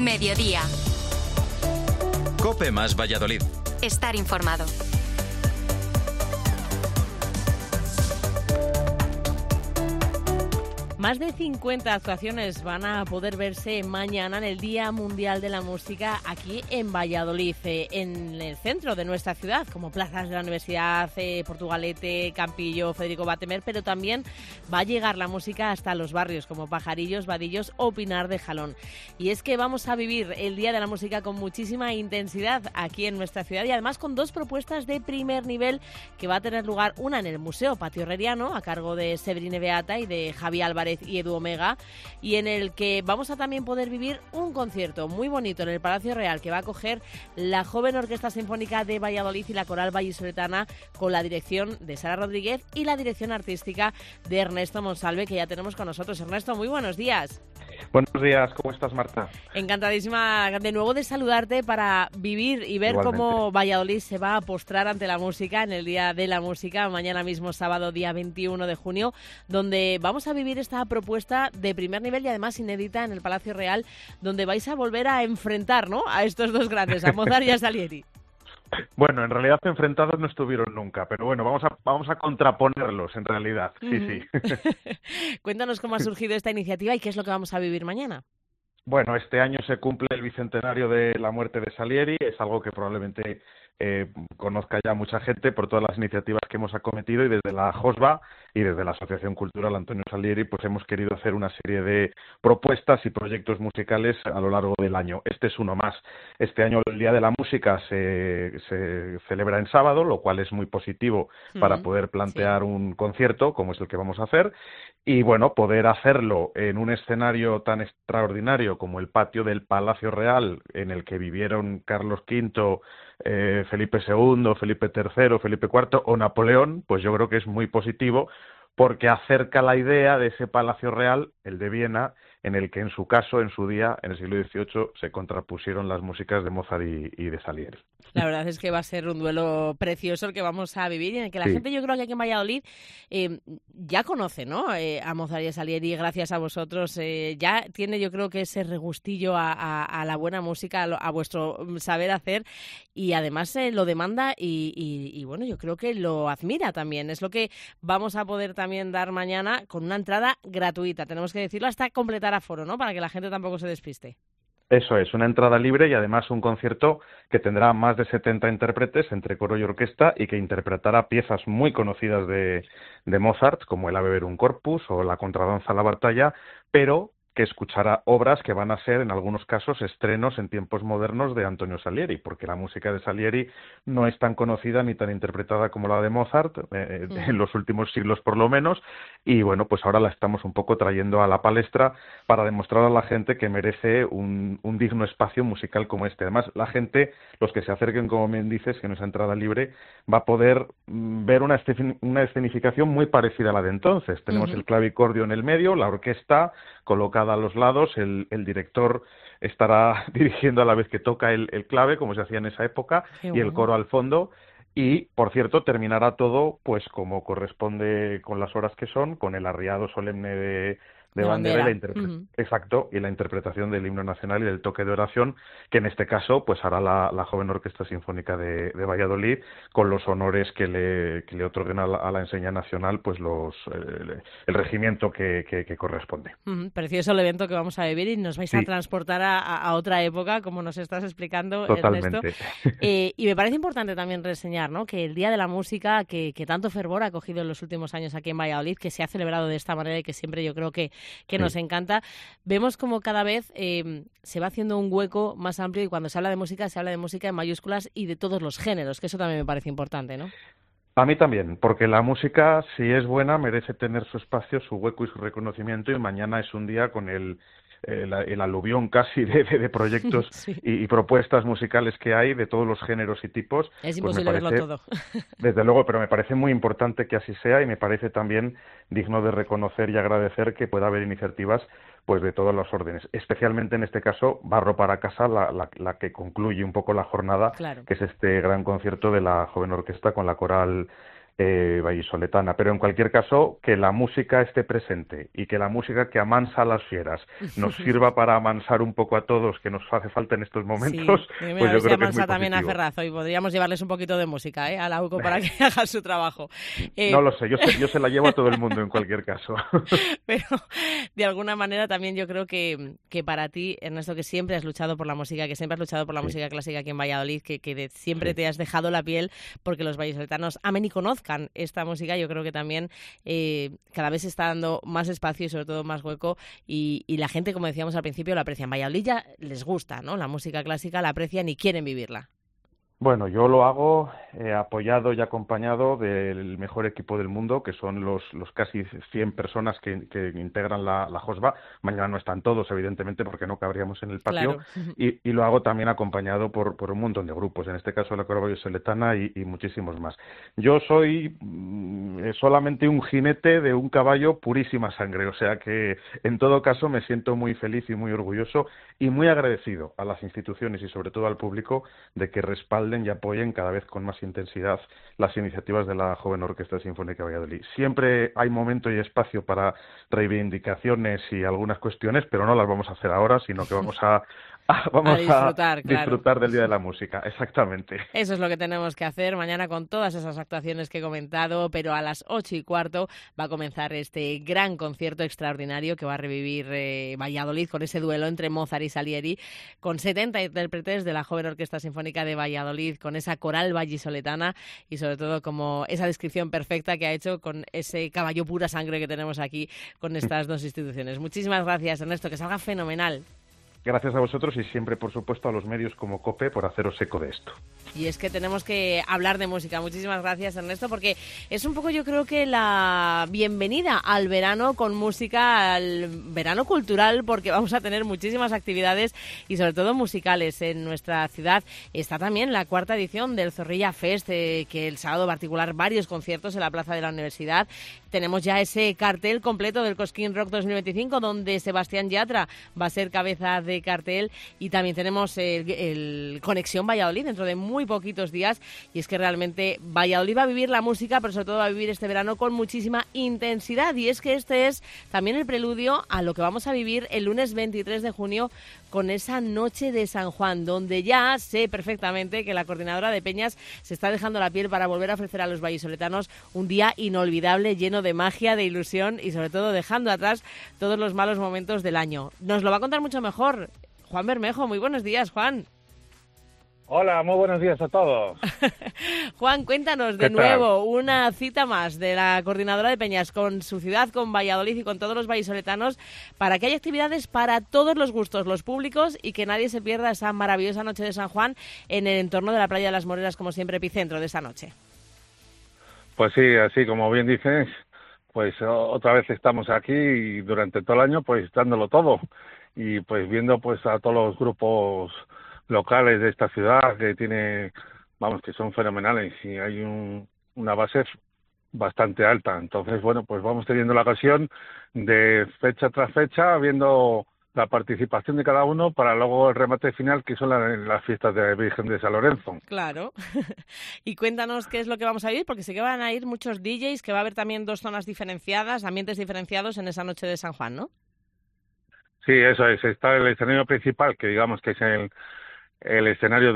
Mediodía. COPE más Valladolid. Estar informado. Más de 50 actuaciones van a poder verse mañana en el Día Mundial de la Música aquí en Valladolid, en el centro de nuestra ciudad, como plazas de la Universidad, Portugalete, Campillo, Federico Batemer, pero también va a llegar la música hasta los barrios como Pajarillos, Vadillos o Pinar de Jalón. Y es que vamos a vivir el Día de la Música con muchísima intensidad aquí en nuestra ciudad y además con dos propuestas de primer nivel que va a tener lugar, una en el Museo Patio Herreriano, a cargo de Severine Beata y de Javi Álvarez y Edu Omega, y en el que vamos a también poder vivir un concierto muy bonito en el Palacio Real que va a acoger la Joven Orquesta Sinfónica de Valladolid y la Coral Vallisoletana, con la dirección de Sara Rodríguez y la dirección artística de Ernesto Monsalve, que ya tenemos con nosotros. Ernesto, muy buenos días. Buenos días, ¿cómo estás, Marta? Encantadísima de nuevo de saludarte para vivir y ver Igualmente. Cómo Valladolid se va a postrar ante la música en el Día de la Música, mañana mismo sábado, día 21 de junio, donde vamos a vivir esta propuesta de primer nivel y además inédita en el Palacio Real, donde vais a volver a enfrentar, ¿no?, a estos dos grandes, a Mozart y a Salieri. Bueno, en realidad enfrentados no estuvieron nunca, pero bueno, vamos a contraponerlos en realidad, sí. Cuéntanos cómo ha surgido esta iniciativa y qué es lo que vamos a vivir mañana. Bueno, este año se cumple el bicentenario de la muerte de Salieri, es algo que probablemente conozca ya mucha gente por todas las iniciativas que hemos acometido, y desde la JOSBA y desde la Asociación Cultural Antonio Salieri pues hemos querido hacer una serie de propuestas y proyectos musicales a lo largo del año. Este es uno más. Este año el Día de la Música se celebra en sábado, lo cual es muy positivo para poder plantear un concierto como es el que vamos a hacer, y bueno, poder hacerlo en un escenario tan extraordinario como el patio del Palacio Real, en el que vivieron Carlos V, Felipe II, Felipe III, Felipe IV o Napoleón, pues yo creo que es muy positivo, porque acerca la idea de ese Palacio Real, el de Viena, en el que en su caso, en su día, en el siglo XVIII, se contrapusieron las músicas de Mozart y de Salieri. La verdad es que va a ser un duelo precioso el que vamos a vivir, y en el que la gente, yo creo que aquí en Valladolid ya conoce, ¿no?, a Mozart y a Salieri, gracias a vosotros. Ya tiene, yo creo, que ese regustillo a la buena música, a vuestro saber hacer, y además lo demanda y bueno, yo creo que lo admira también. Es lo que vamos a poder también dar mañana con una entrada gratuita, tenemos que decirlo, hasta completar aforo, ¿no?, para que la gente tampoco se despiste. Eso es, una entrada libre y además un concierto que tendrá más de 70 intérpretes entre coro y orquesta, y que interpretará piezas muy conocidas de Mozart, como el Ave Verum Corpus o la Contradanza a la Batalla, pero que escuchará obras que van a ser, en algunos casos, estrenos en tiempos modernos de Antonio Salieri, porque la música de Salieri no es tan conocida ni tan interpretada como la de Mozart, en los últimos siglos por lo menos, y bueno, pues ahora la estamos un poco trayendo a la palestra para demostrar a la gente que merece un digno espacio musical como este. Además, la gente, los que se acerquen, como bien dices, que no es entrada libre, va a poder ver una escenificación muy parecida a la de entonces. Tenemos el clavicordio en el medio, la orquesta colocada a los lados, el director estará dirigiendo a la vez que toca el clave, como se hacía en esa época, y el coro al fondo. Y, por cierto, terminará todo pues como corresponde con las horas que son, con el arriado solemne de bandera y exacto, y la interpretación del himno nacional y del toque de oración, que en este caso pues hará la Joven Orquesta Sinfónica de Valladolid, con los honores que le otorguen a la enseña nacional pues el regimiento que corresponde. Precioso el evento que vamos a vivir, y nos vais a transportar a otra época, como nos estás explicando, totalmente. Ernesto. Y me parece importante también reseñar, ¿no?, que el Día de la Música, que tanto fervor ha cogido en los últimos años aquí en Valladolid, que se ha celebrado de esta manera y que siempre yo creo que nos encanta, vemos como cada vez se va haciendo un hueco más amplio, y cuando se habla de música en mayúsculas y de todos los géneros, que eso también me parece importante, ¿no? A mí también, porque la música, si es buena, merece tener su espacio, su hueco y su reconocimiento, y mañana es un día con el aluvión casi de proyectos y propuestas musicales que hay de todos los géneros y tipos. Es imposible verlo todo. Desde luego, pero me parece muy importante que así sea, y me parece también digno de reconocer y agradecer que pueda haber iniciativas pues de todos los órdenes. Especialmente en este caso, Barro para Casa, la que concluye un poco la jornada, que es este gran concierto de la Joven Orquesta con la Coral vallisoletana. Pero en cualquier caso, que la música esté presente y que la música que amansa a las fieras nos sirva para amansar un poco a todos, que nos hace falta en estos momentos, sí, pues yo creo que es muy también a positivo. Ferraz y podríamos llevarles un poquito de música, a la UCO para que haga su trabajo. No lo sé, yo se la llevo a todo el mundo en cualquier caso. Pero de alguna manera también yo creo que para ti, Ernesto, que siempre has luchado por la música, que siempre has luchado por la Sí, música clásica aquí en Valladolid, siempre sí. te has dejado la piel porque los vallisoletanos amen y conozcan esta música, yo creo que también cada vez se está dando más espacio y sobre todo más hueco y la gente, como decíamos al principio, la aprecia. En Valladolid ya les gusta, ¿no? La música clásica la aprecian y quieren vivirla. Bueno, yo lo hago apoyado y acompañado del mejor equipo del mundo, que son los casi 100 personas que integran la JOSBA. Mañana no están todos, evidentemente, porque no cabríamos en el patio. Claro. Y lo hago también acompañado por un montón de grupos, en este caso la Coro Vallisoletana y muchísimos más. Yo soy solamente un jinete de un caballo purísima sangre, o sea que en todo caso me siento muy feliz y muy orgulloso y muy agradecido a las instituciones y sobre todo al público de que respalden y apoyen cada vez con más intensidad las iniciativas de la Joven Orquesta Sinfónica de Valladolid. Siempre hay momento y espacio para reivindicaciones y algunas cuestiones, pero no las vamos a hacer ahora, sino que vamos a disfrutar, claro. disfrutar del Día de la Música, exactamente. Eso es lo que tenemos que hacer mañana con todas esas actuaciones que he comentado, pero a las 8:15 va a comenzar este gran concierto extraordinario que va a revivir Valladolid con ese duelo entre Mozart y Salieri, con 70 intérpretes de la Joven Orquesta Sinfónica de Valladolid, con esa coral vallisoletana y sobre todo como esa descripción perfecta que ha hecho con ese caballo pura sangre que tenemos aquí con estas dos instituciones. Muchísimas gracias, Ernesto, que salga fenomenal. Gracias a vosotros y siempre, por supuesto, a los medios como COPE por haceros eco de esto. Y es que tenemos que hablar de música. Muchísimas gracias, Ernesto, porque es un poco, yo creo que la bienvenida al verano con música, al verano cultural, porque vamos a tener muchísimas actividades y sobre todo musicales en nuestra ciudad. Está también la 4ª edición del Zorrilla Fest, que el sábado va a articular varios conciertos en la Plaza de la Universidad. Tenemos ya ese cartel completo del Cosquín Rock 2025, donde Sebastián Yatra va a ser cabeza de cartel, y también tenemos el Conexión Valladolid dentro de muy poquitos días, y es que realmente Valladolid va a vivir la música, pero sobre todo va a vivir este verano con muchísima intensidad, y es que este es también el preludio a lo que vamos a vivir el lunes 23 de junio con esa noche de San Juan, donde ya sé perfectamente que la coordinadora de Peñas se está dejando la piel para volver a ofrecer a los vallisoletanos un día inolvidable, lleno de magia, de ilusión y sobre todo dejando atrás todos los malos momentos del año. Nos lo va a contar mucho mejor Juan Bermejo. Muy buenos días, Juan. Hola, muy buenos días a todos. Juan, cuéntanos de nuevo una cita más de la coordinadora de Peñas con su ciudad, con Valladolid y con todos los vallisoletanos, para que haya actividades para todos los gustos, los públicos, y que nadie se pierda esa maravillosa noche de San Juan en el entorno de la playa de las Moreras, como siempre, epicentro de esa noche. Pues sí, así como bien dices, pues otra vez estamos aquí y durante todo el año pues dándolo todo y pues viendo pues a todos los grupos locales de esta ciudad que tiene, vamos, que son fenomenales y hay una base bastante alta. Entonces, bueno, pues vamos teniendo la ocasión de fecha tras fecha, viendo la participación de cada uno para luego el remate final, que son las fiestas de Virgen de San Lorenzo. Claro. Y cuéntanos qué es lo que vamos a vivir, porque sé que van a ir muchos DJs, que va a haber también 2 zonas diferenciadas, ambientes diferenciados en esa noche de San Juan, ¿no? Sí, eso es. Está el escenario principal, que digamos que es el escenario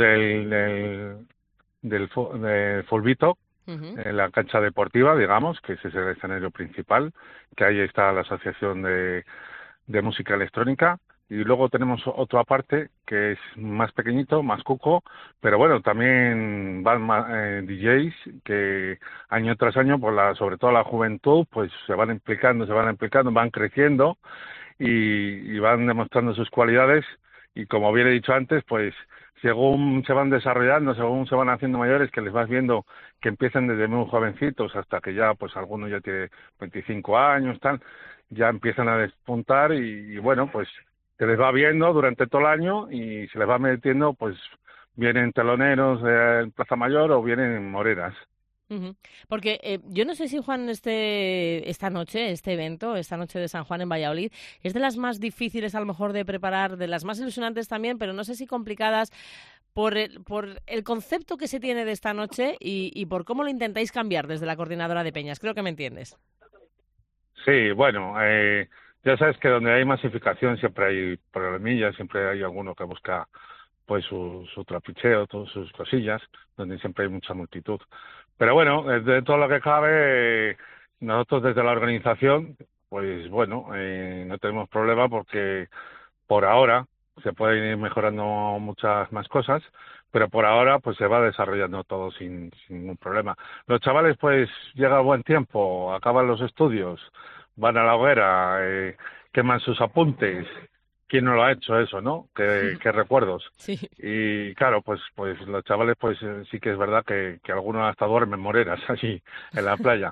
del Fulbito, en la cancha deportiva, digamos, que ese es el escenario principal, que ahí está la Asociación de Música Electrónica, y luego tenemos otro aparte que es más pequeñito, más cuco, pero bueno, también van DJs que año tras año, sobre todo la juventud, pues se van implicando, van creciendo y van demostrando sus cualidades, y como bien he dicho antes, pues según se van desarrollando, según se van haciendo mayores, que les vas viendo que empiezan desde muy jovencitos hasta que ya, pues algunos ya tiene 25 años, tal, ya empiezan a despuntar y bueno, pues se les va viendo durante todo el año y se les va metiendo, pues vienen teloneros en Plaza Mayor o vienen en Moreras. Porque yo no sé si, Juan, esta noche, este evento, esta noche de San Juan en Valladolid, es de las más difíciles a lo mejor de preparar, de las más ilusionantes también, pero no sé si complicadas por el concepto que se tiene de esta noche y por cómo lo intentáis cambiar desde la coordinadora de peñas. Creo que me entiendes. Sí, bueno, ya sabes que donde hay masificación siempre hay problemillas, siempre hay alguno que busca pues su trapicheo, todas sus cosillas, donde siempre hay mucha multitud. Pero bueno, de todo lo que cabe, nosotros desde la organización, pues bueno, no tenemos problema porque por ahora se pueden ir mejorando muchas más cosas, pero por ahora pues se va desarrollando todo sin ningún problema. Los chavales pues llega buen tiempo, acaban los estudios, van a la hoguera, queman sus apuntes. ¿Quién no lo ha hecho eso, no? ¿Qué recuerdos? Sí. Y claro, pues los chavales pues sí que es verdad que algunos hasta duermen moreras allí en la playa.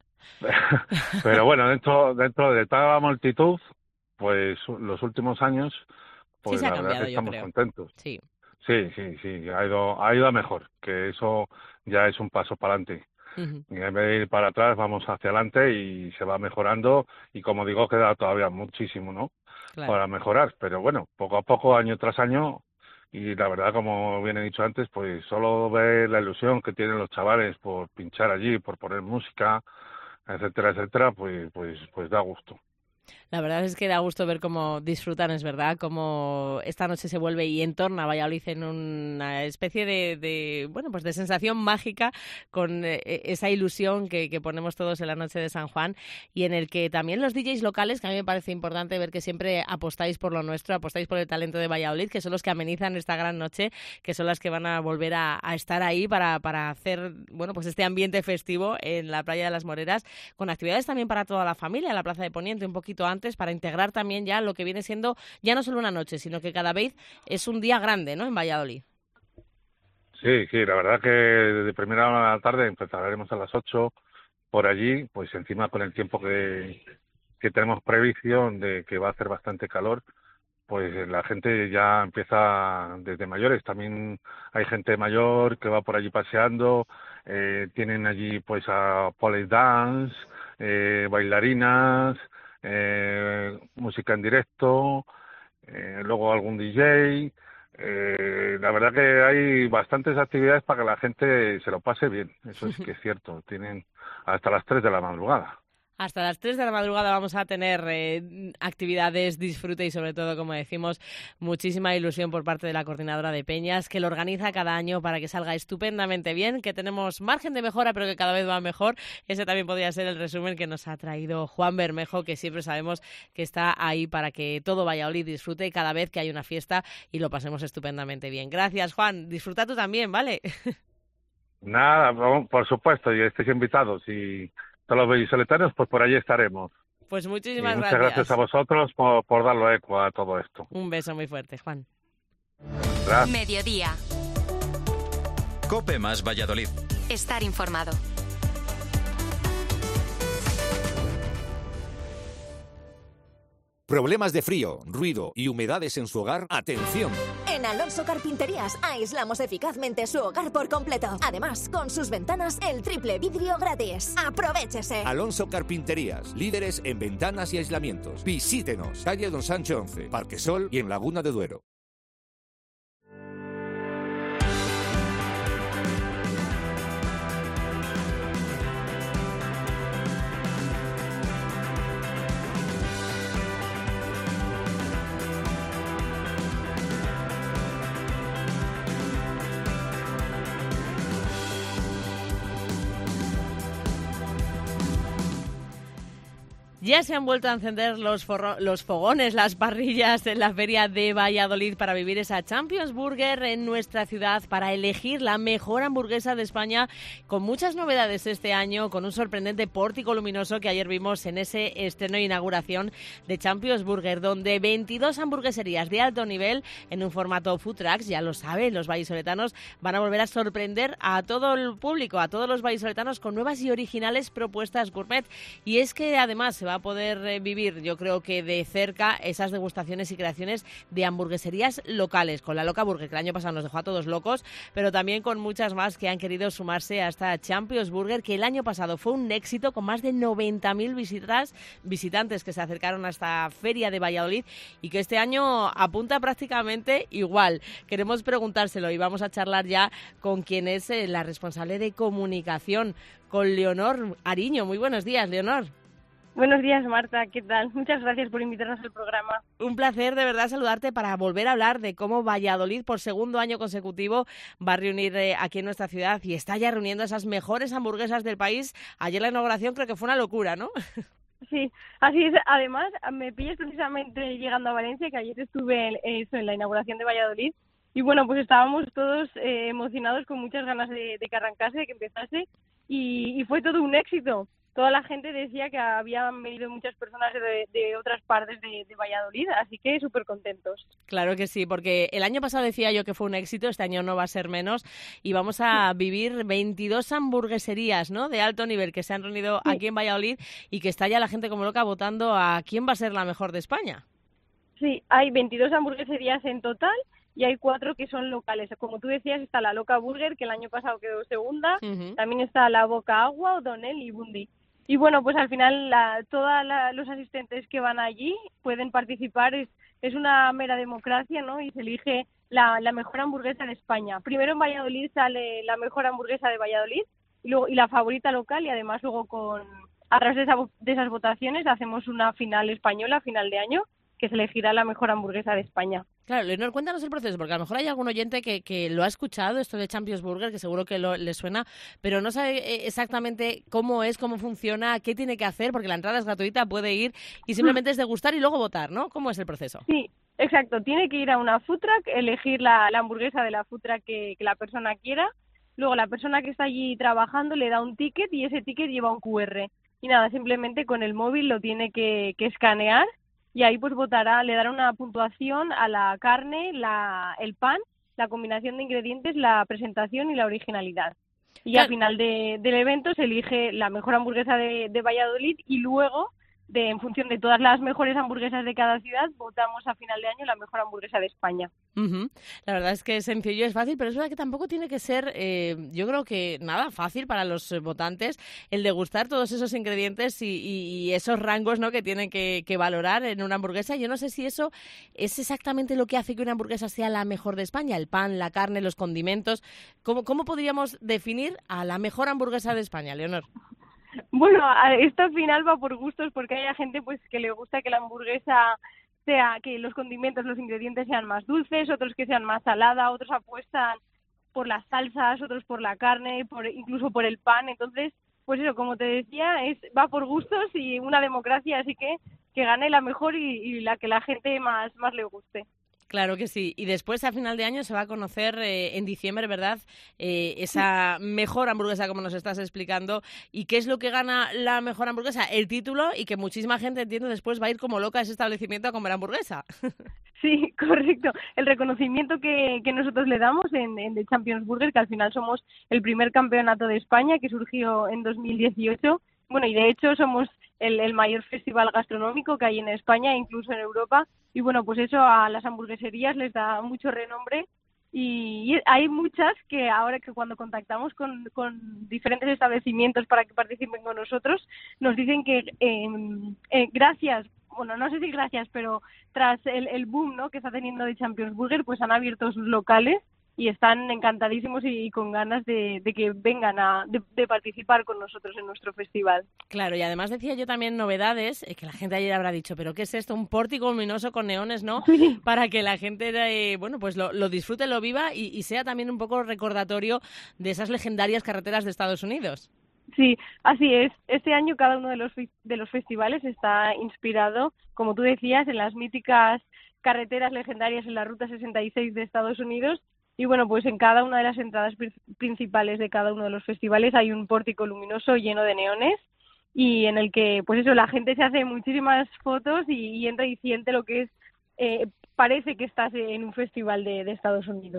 Pero bueno, dentro de toda la multitud, pues los últimos años, pues sí, la verdad que estamos contentos. Sí. Sí, ha ido a mejor, que eso ya es un paso para adelante. Uh-huh. Y en vez de ir para atrás, vamos hacia adelante y se va mejorando y como digo, queda todavía muchísimo, ¿no? Claro. Para mejorar, pero bueno, poco a poco, año tras año, y la verdad, como bien he dicho antes, pues solo ver la ilusión que tienen los chavales por pinchar allí, por poner música, etcétera, pues da gusto. La verdad es que da gusto ver cómo disfrutan, es verdad, cómo esta noche se vuelve y entorna Valladolid en una especie de sensación mágica con esa ilusión que ponemos todos en la noche de San Juan y en el que también los DJs locales, que a mí me parece importante ver que siempre apostáis por lo nuestro, apostáis por el talento de Valladolid, que son los que amenizan esta gran noche, que son las que van a volver a estar ahí para hacer, pues este ambiente festivo en la playa de las Moreras, con actividades también para toda la familia, en la Plaza de Poniente un poquito antes, para integrar también ya lo que viene siendo ya no solo una noche, sino que cada vez es un día grande, ¿no?, en Valladolid. Sí, la verdad que de primera hora de la tarde empezaremos a las 8 por allí, pues encima con el tiempo que tenemos previsión de que va a hacer bastante calor, pues la gente ya empieza desde mayores. También hay gente mayor que va por allí paseando, tienen allí pues a pole dance, bailarinas, música en directo, luego algún DJ. La verdad que hay bastantes actividades para que la gente se lo pase bien, eso sí que es cierto. Tienen hasta las 3 de la madrugada. Hasta las 3 de la madrugada vamos a tener actividades, disfrute y sobre todo, como decimos, muchísima ilusión por parte de la coordinadora de peñas, que lo organiza cada año para que salga estupendamente bien, que tenemos margen de mejora pero que cada vez va mejor. Ese también podría ser el resumen que nos ha traído Juan Bermejo, que siempre sabemos que está ahí para que todo Valladolid disfrute cada vez que hay una fiesta y lo pasemos estupendamente bien. Gracias, Juan. Disfruta tú también, ¿vale? Nada, por supuesto, y estéis invitados y todos los vallisoletanos, pues por allí estaremos. Pues muchísimas gracias. Muchas gracias a vosotros por darlo eco a todo esto. Un beso muy fuerte, Juan. Gracias. Mediodía. COPE más Valladolid. Estar informado. ¿Problemas de frío, ruido y humedades en su hogar? ¡Atención! En Alonso Carpinterías aislamos eficazmente su hogar por completo. Además, con sus ventanas, el triple vidrio gratis. ¡Aprovéchese! Alonso Carpinterías, líderes en ventanas y aislamientos. Visítenos, calle Don Sancho 11, Parque Sol y en Laguna de Duero. Ya se han vuelto a encender los fogones, las parrillas en la feria de Valladolid para vivir esa Champions Burger en nuestra ciudad, para elegir la mejor hamburguesa de España, con muchas novedades este año, con un sorprendente pórtico luminoso que ayer vimos en ese estreno e inauguración de Champions Burger, donde 22 hamburgueserías de alto nivel en un formato food trucks, ya lo saben, los vallisoletanos van a volver a sorprender a todo el público, a todos los vallisoletanos con nuevas y originales propuestas gourmet. Y es que además se va a poder vivir, yo creo que de cerca, esas degustaciones y creaciones de hamburgueserías locales, con la Loca Burger, que el año pasado nos dejó a todos locos, pero también con muchas más que han querido sumarse a esta Champions Burger, que el año pasado fue un éxito con más de 90.000 visitantes que se acercaron a esta feria de Valladolid y que este año apunta prácticamente igual. Queremos preguntárselo y vamos a charlar ya con quien es la responsable de comunicación, con Leonor Ariño. Muy buenos días, Leonor. Buenos días, Marta, ¿qué tal? Muchas gracias por invitarnos al programa. Un placer, de verdad, saludarte para volver a hablar de cómo Valladolid, por segundo año consecutivo, va a reunir aquí en nuestra ciudad y está ya reuniendo esas mejores hamburguesas del país. Ayer la inauguración creo que fue una locura, ¿no? Sí, así es. Además, me pillas precisamente llegando a Valencia, que ayer estuve en la inauguración de Valladolid. Y bueno, pues estábamos todos emocionados, con muchas ganas de que arrancase, de que empezase. Y fue todo un éxito. Toda la gente decía que habían venido muchas personas de otras partes de Valladolid, así que súper contentos. Claro que sí, porque el año pasado decía yo que fue un éxito, este año no va a ser menos, y vamos a vivir 22 hamburgueserías, ¿no?, de alto nivel que se han reunido aquí en Valladolid y que está ya la gente como loca votando a quién va a ser la mejor de España. Sí, hay 22 hamburgueserías en total y hay 4 que son locales. Como tú decías, está la Loca Burger, que el año pasado quedó segunda, también está la Boca Agua, O'Donnell y Bundy. Y bueno, pues al final todos los asistentes que van allí pueden participar, es una mera democracia, ¿no? Y se elige la mejor hamburguesa de España. Primero en Valladolid sale la mejor hamburguesa de Valladolid y la favorita local, y además luego a través de esas votaciones hacemos una final española, final de año, que se elegirá la mejor hamburguesa de España. Claro, Leonor, cuéntanos el proceso, porque a lo mejor hay algún oyente que lo ha escuchado, esto de Champions Burger, que seguro que le suena, pero no sabe exactamente cómo es, cómo funciona, qué tiene que hacer, porque la entrada es gratuita, puede ir y simplemente es degustar y luego votar, ¿no? ¿Cómo es el proceso? Sí, exacto. Tiene que ir a una food truck, elegir la hamburguesa de la food truck que la persona quiera. Luego la persona que está allí trabajando le da un ticket y ese ticket lleva un QR. Y nada, simplemente con el móvil lo tiene que escanear. Y ahí pues votará, le dará una puntuación a la carne, el pan, la combinación de ingredientes, la presentación y la originalidad. Y al final del evento se elige la mejor hamburguesa de Valladolid y luego, en función de todas las mejores hamburguesas de cada ciudad, votamos a final de año la mejor hamburguesa de España. La verdad es que es sencillo, es fácil, pero es verdad que tampoco tiene que ser, yo creo que nada fácil para los votantes el degustar todos esos ingredientes y esos rangos, ¿no?, que tienen que valorar en una hamburguesa. Yo no sé si eso es exactamente lo que hace que una hamburguesa sea la mejor de España, el pan, la carne, los condimentos. ¿Cómo podríamos definir a la mejor hamburguesa de España, Leonor? Bueno, esto al final va por gustos, porque hay gente pues que le gusta que la hamburguesa que los condimentos, los ingredientes sean más dulces, otros que sean más salada, otros apuestan por las salsas, otros por la carne, incluso por el pan. Entonces, pues eso, como te decía, va por gustos y una democracia, así que gane la mejor y la que la gente más le guste. Claro que sí. Y después, a final de año, se va a conocer en diciembre, ¿verdad?, esa mejor hamburguesa, como nos estás explicando. ¿Y qué es lo que gana la mejor hamburguesa? El título, y que muchísima gente, entiendo, después va a ir como loca a ese establecimiento a comer hamburguesa. Sí, correcto. El reconocimiento que nosotros le damos en The Champions Burger, que al final somos el primer campeonato de España, que surgió en 2018. Bueno, y de hecho somos el mayor festival gastronómico que hay en España e incluso en Europa. Y bueno, pues eso a las hamburgueserías les da mucho renombre y hay muchas que ahora que cuando contactamos con diferentes establecimientos para que participen con nosotros, nos dicen que gracias, bueno, no sé si gracias, pero tras el boom, ¿no?, que está teniendo de Champions Burger, pues han abierto sus locales y están encantadísimos y con ganas de que vengan de participar con nosotros en nuestro festival. Claro, y además decía yo también novedades, que la gente ayer habrá dicho, ¿pero qué es esto? Un pórtico luminoso con neones, ¿no? Sí. Para que la gente, bueno, pues lo disfrute, lo viva y sea también un poco recordatorio de esas legendarias carreteras de Estados Unidos. Sí, así es. Este año cada uno de los festivales está inspirado, como tú decías, en las míticas carreteras legendarias en la Ruta 66 de Estados Unidos. Y bueno, pues en cada una de las entradas principales de cada uno de los festivales hay un pórtico luminoso lleno de neones y en el que, pues eso, la gente se hace muchísimas fotos y entra y siente lo que es, parece que estás en un festival de Estados Unidos.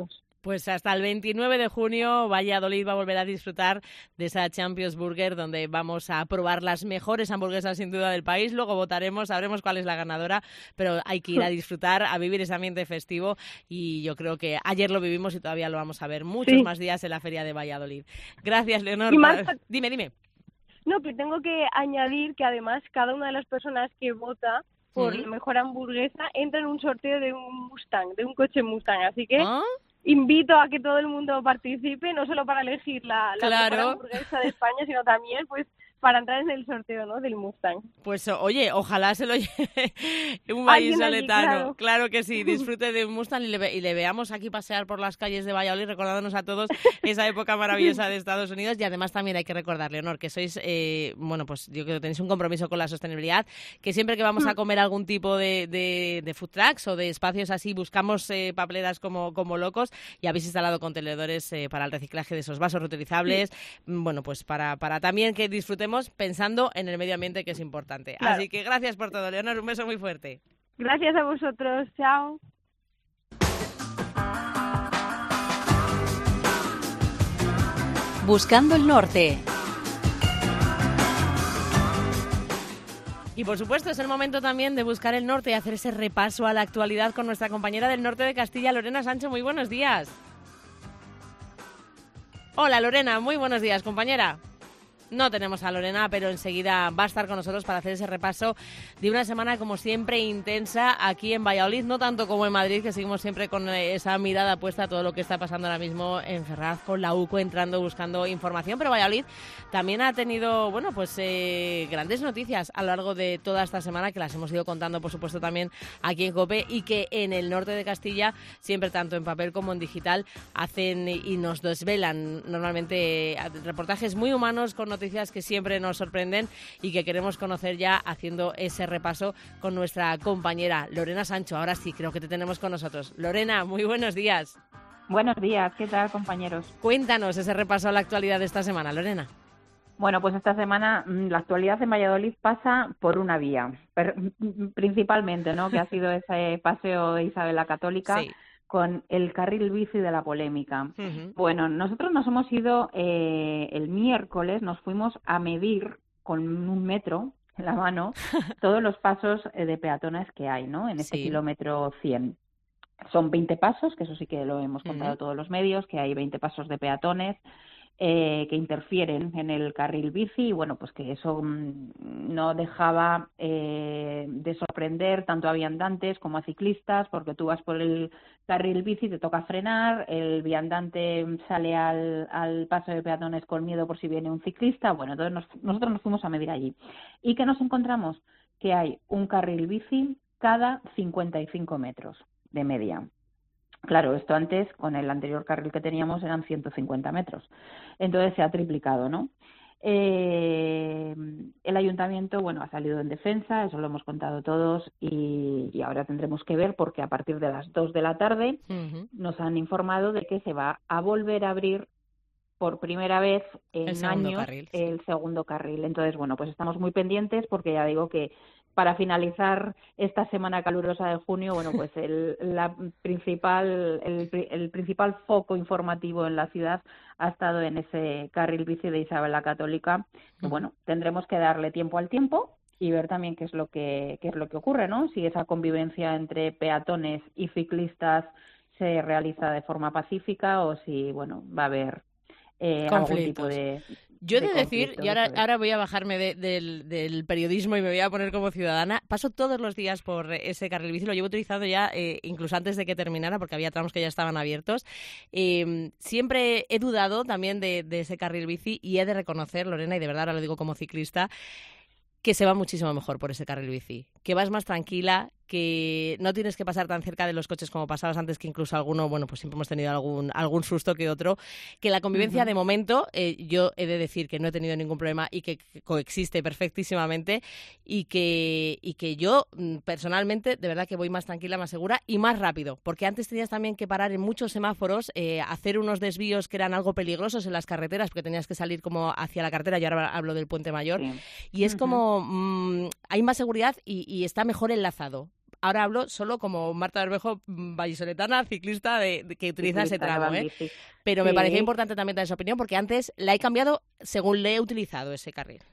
Pues hasta el 29 de junio Valladolid va a volver a disfrutar de esa Champions Burger, donde vamos a probar las mejores hamburguesas sin duda del país. Luego votaremos, sabremos cuál es la ganadora, pero hay que ir a disfrutar, a vivir ese ambiente festivo, y yo creo que ayer lo vivimos y todavía lo vamos a ver muchos más días en la Feria de Valladolid. Gracias, Leonor. Dime. No, que tengo que añadir que además cada una de las personas que vota por la mejor hamburguesa entra en un sorteo de un Mustang, de un coche Mustang, así que... Invito a que todo el mundo participe, no solo para elegir la mejor hamburguesa de España, sino también pues para entrar en el sorteo, ¿no?, del Mustang. Pues oye, ojalá se lo lleve un vallisoletano. Claro que sí, disfrute de un Mustang y le veamos aquí pasear por las calles de Valladolid, recordándonos a todos esa época maravillosa de Estados Unidos. Y además también hay que recordar, Leonor, que sois, pues yo creo que tenéis un compromiso con la sostenibilidad, que siempre que vamos a comer algún tipo de food trucks o de espacios así, buscamos papeleras como locos, y habéis instalado contenedores para el reciclaje de esos vasos reutilizables, pues para también que disfrutemos pensando en el medio ambiente, que es importante. Claro. Así que gracias por todo, Leonor, un beso muy fuerte. Gracias a vosotros, chao. Buscando el norte. Y por supuesto es el momento también de buscar el norte y hacer ese repaso a la actualidad con nuestra compañera del norte de Castilla, Lorena Sancho. Muy buenos días. Hola, Lorena, muy buenos días, compañera. No tenemos a Lorena, pero enseguida va a estar con nosotros para hacer ese repaso de una semana, como siempre, intensa aquí en Valladolid, no tanto como en Madrid, que seguimos siempre con esa mirada puesta a todo lo que está pasando ahora mismo en Ferraz, con la UCO entrando, buscando información, pero Valladolid también ha tenido, grandes noticias a lo largo de toda esta semana, que las hemos ido contando, por supuesto, también aquí en COPE, y que en el norte de Castilla, siempre tanto en papel como en digital, hacen y nos desvelan normalmente reportajes muy humanos con noticias que siempre nos sorprenden y que queremos conocer ya haciendo ese repaso con nuestra compañera Lorena Sancho. Ahora sí, creo que te tenemos con nosotros. Lorena, muy buenos días. Buenos días, ¿qué tal, compañeros? Cuéntanos ese repaso a la actualidad de esta semana, Lorena. Bueno, pues esta semana la actualidad en Valladolid pasa por una vía, principalmente, ¿no?, que ha sido ese paseo de Isabel la Católica. Sí. Con el carril bici de la polémica. Uh-huh. Bueno, nosotros nos hemos ido el miércoles, nos fuimos a medir con un metro en la mano todos los pasos de peatones que hay, ¿no?, en ese kilómetro 100. Son 20 pasos, que eso sí que lo hemos contado todos los medios, que hay 20 pasos de peatones que interfieren en el carril bici, y bueno, pues que eso no dejaba de sorprender tanto a viandantes como a ciclistas, porque tú vas por el carril bici, te toca frenar, el viandante sale al paso de peatones con miedo por si viene un ciclista. Bueno, entonces nosotros nos fuimos a medir allí. ¿Y qué nos encontramos? Que hay un carril bici cada 55 metros de media. Claro, esto antes, con el anterior carril que teníamos, eran 150 metros. Entonces se ha triplicado, ¿no? El ayuntamiento, ha salido en defensa, eso lo hemos contado todos, y ahora tendremos que ver, porque a partir de las 2 de la tarde nos han informado de que se va a volver a abrir por primera vez en años el segundo carril. Entonces, pues estamos muy pendientes, porque ya digo que para finalizar esta semana calurosa de junio, pues el principal foco informativo en la ciudad ha estado en ese carril bici de Isabel la Católica. Que, tendremos que darle tiempo al tiempo y ver también qué es lo que ocurre, ¿no? Si esa convivencia entre peatones y ciclistas se realiza de forma pacífica, o si, va a haber algún tipo de... Yo he de decir, y ahora voy a bajarme del periodismo y me voy a poner como ciudadana, paso todos los días por ese carril bici, lo llevo utilizando ya incluso antes de que terminara, porque había tramos que ya estaban abiertos. Siempre he dudado también de ese carril bici, y he de reconocer, Lorena, y de verdad ahora lo digo como ciclista, que se va muchísimo mejor por ese carril bici, que vas más tranquila, que no tienes que pasar tan cerca de los coches como pasabas antes, que incluso alguno, pues siempre hemos tenido algún susto que otro, que la convivencia de momento, yo he de decir que no he tenido ningún problema y que coexiste perfectísimamente, y que yo personalmente de verdad que voy más tranquila, más segura y más rápido, porque antes tenías también que parar en muchos semáforos, hacer unos desvíos que eran algo peligrosos en las carreteras, porque tenías que salir como hacia la carretera, y ahora hablo del Puente Mayor, y es como hay más seguridad y está mejor enlazado. ahora hablo solo como Marta Bermejo, vallisoletana, ciclista que utiliza ese tramo, pero me parecía importante también dar esa opinión porque antes la he cambiado según le he utilizado ese carril.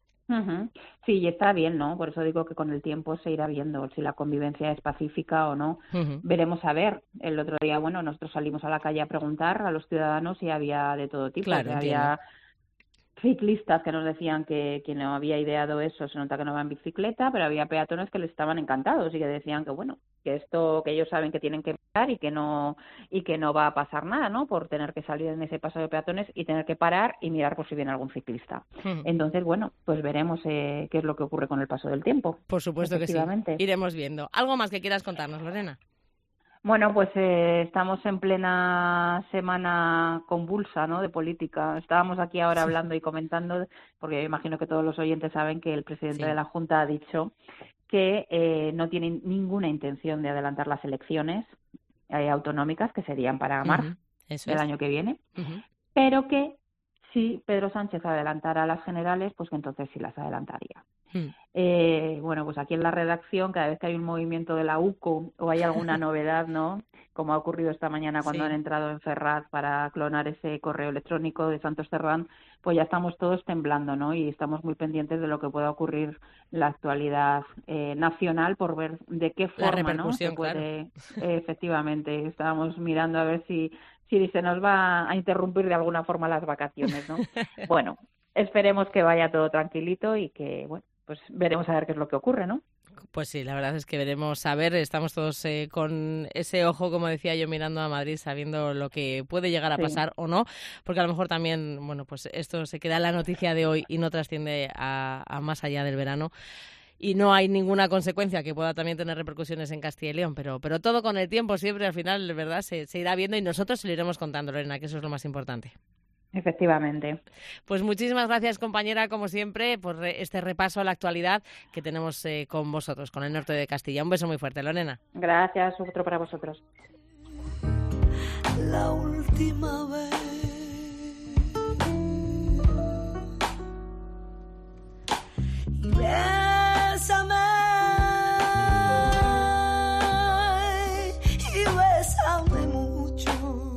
Sí, y está bien, ¿no? Por eso digo que con el tiempo se irá viendo si la convivencia es pacífica o no. Veremos a ver. El otro día, nosotros salimos a la calle a preguntar a los ciudadanos si había de todo tipo. Claro, había ciclistas que nos decían que quien no había ideado eso se nota que no va en bicicleta, pero había peatones que les estaban encantados y que decían que esto, que ellos saben que tienen que parar y que no va a pasar nada, ¿no? Por tener que salir en ese paso de peatones y tener que parar y mirar por si viene algún ciclista. Entonces, pues veremos qué es lo que ocurre con el paso del tiempo. Por supuesto que sí. Iremos viendo. ¿Algo más que quieras contarnos, Lorena? Bueno, pues estamos en plena semana convulsa, ¿no?, de política. Estábamos aquí ahora hablando y comentando, porque me imagino que todos los oyentes saben que el presidente de la Junta ha dicho que no tiene ninguna intención de adelantar las elecciones autonómicas, que serían para marzo del año que viene, pero que si Pedro Sánchez adelantara las generales, pues que entonces sí las adelantaría. Pues aquí en la redacción, cada vez que hay un movimiento de la UCO o hay alguna novedad, ¿no?, como ha ocurrido esta mañana cuando han entrado en Ferraz para clonar ese correo electrónico de Santos Cerdán, pues ya estamos todos temblando, ¿no? Y estamos muy pendientes de lo que pueda ocurrir en la actualidad nacional por ver de qué forma, ¿no?, se puede, efectivamente, estábamos mirando a ver si se nos va a interrumpir de alguna forma las vacaciones, ¿no? Bueno, esperemos que vaya todo tranquilito y que, pues veremos a ver qué es lo que ocurre, ¿no? Pues sí, la verdad es que veremos a ver, estamos todos con ese ojo, como decía yo, mirando a Madrid, sabiendo lo que puede llegar a pasar o no, porque a lo mejor también, pues esto se queda en la noticia de hoy y no trasciende a más allá del verano. Y no hay ninguna consecuencia que pueda también tener repercusiones en Castilla y León, pero todo con el tiempo siempre al final, de verdad, se irá viendo y nosotros se lo iremos contando, Lorena, que eso es lo más importante. Efectivamente. Pues muchísimas gracias, compañera, como siempre, por este repaso a la actualidad que tenemos con vosotros, con el norte de Castilla. Un beso muy fuerte, Lorena. Gracias, otro para vosotros. La última vez bésame y bésame mucho,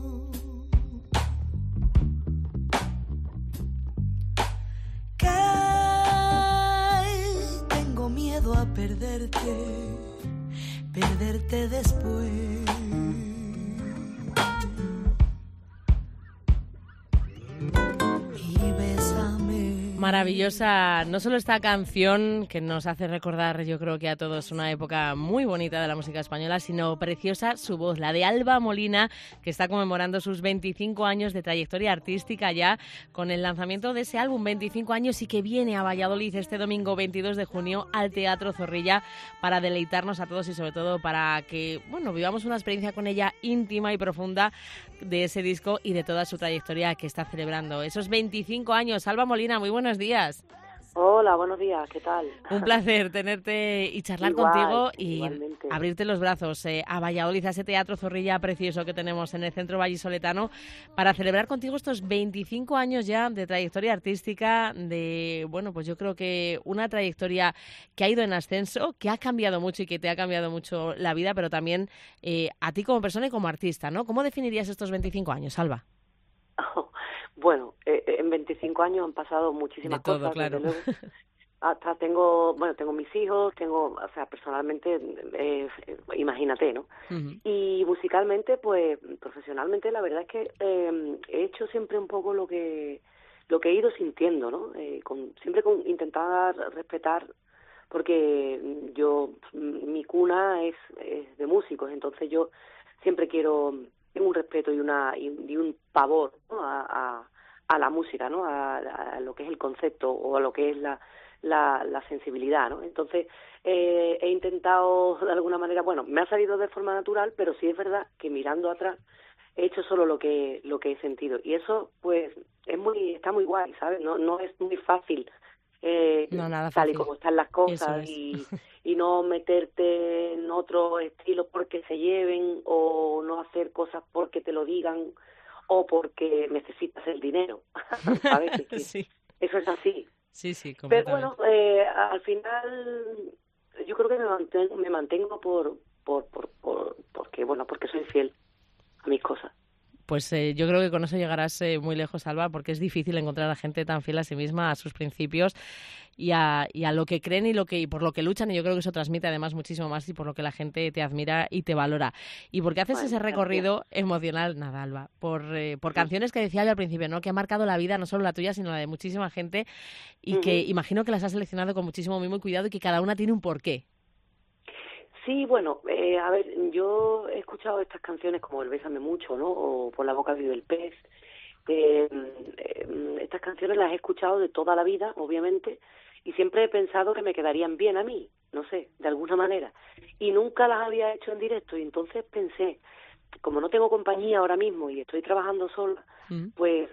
que tengo miedo a perderte después. Maravillosa, no solo esta canción que nos hace recordar, yo creo que a todos, una época muy bonita de la música española, sino preciosa su voz, la de Alba Molina, que está conmemorando sus 25 años de trayectoria artística ya con el lanzamiento de ese álbum 25 años y que viene a Valladolid este domingo 22 de junio al Teatro Zorrilla para deleitarnos a todos y sobre todo para que, vivamos una experiencia con ella íntima y profunda de ese disco y de toda su trayectoria que está celebrando. Esos 25 años. Alba Molina, muy buenos días. Hola, buenos días, ¿qué tal? Un placer tenerte y charlar contigo y igualmente abrirte los brazos a Valladolid, a ese Teatro Zorrilla precioso que tenemos en el centro vallisoletano, para celebrar contigo estos 25 años ya de trayectoria artística, de, pues yo creo que una trayectoria que ha ido en ascenso, que ha cambiado mucho y que te ha cambiado mucho la vida, pero también a ti como persona y como artista, ¿no? ¿Cómo definirías estos 25 años, Alba? En 25 años han pasado muchísimas de todo, cosas, claro. desde luego. Hasta tengo mis hijos, personalmente, imagínate, ¿no? Uh-huh. Y musicalmente, pues, profesionalmente, la verdad es que he hecho siempre un poco lo que he ido sintiendo, ¿no? Siempre con intentar respetar, porque mi cuna es de músicos, entonces yo siempre tengo un respeto y un pavor, ¿no?, a la música, ¿no?, a lo que es el concepto o a lo que es la sensibilidad, ¿no? Entonces he intentado de alguna manera, me ha salido de forma natural, pero sí es verdad que mirando atrás he hecho solo lo que he sentido, y eso pues está muy guay, ¿sabes? No es muy fácil nada tal fácil. Y como están las cosas y no meterte en otro estilo porque se lleven, o no hacer cosas porque te lo digan o porque necesitas el dinero. ¿Sabes? Sí. Eso es así. Sí, pero al final yo creo que me mantengo porque soy fiel a mis cosas. Pues yo creo que con eso llegarás muy lejos, Alba, porque es difícil encontrar a gente tan fiel a sí misma, a sus principios y a lo que creen y por lo que luchan, y yo creo que eso transmite además muchísimo más y por lo que la gente te admira y te valora. Y porque haces ese recorrido emocional, nada, Alba, por canciones que decía yo al principio, ¿no? Que ha marcado la vida, no solo la tuya, sino la de muchísima gente, y que imagino que las has seleccionado con muchísimo mimo y cuidado y que cada una tiene un porqué. Sí, bueno, a ver, yo he escuchado estas canciones como el Bésame Mucho, ¿no? O Por la boca vive el pez. Estas canciones las he escuchado de toda la vida, obviamente, y siempre he pensado que me quedarían bien a mí, no sé, de alguna manera. Y nunca las había hecho en directo, y entonces pensé, como no tengo compañía ahora mismo y estoy trabajando sola, pues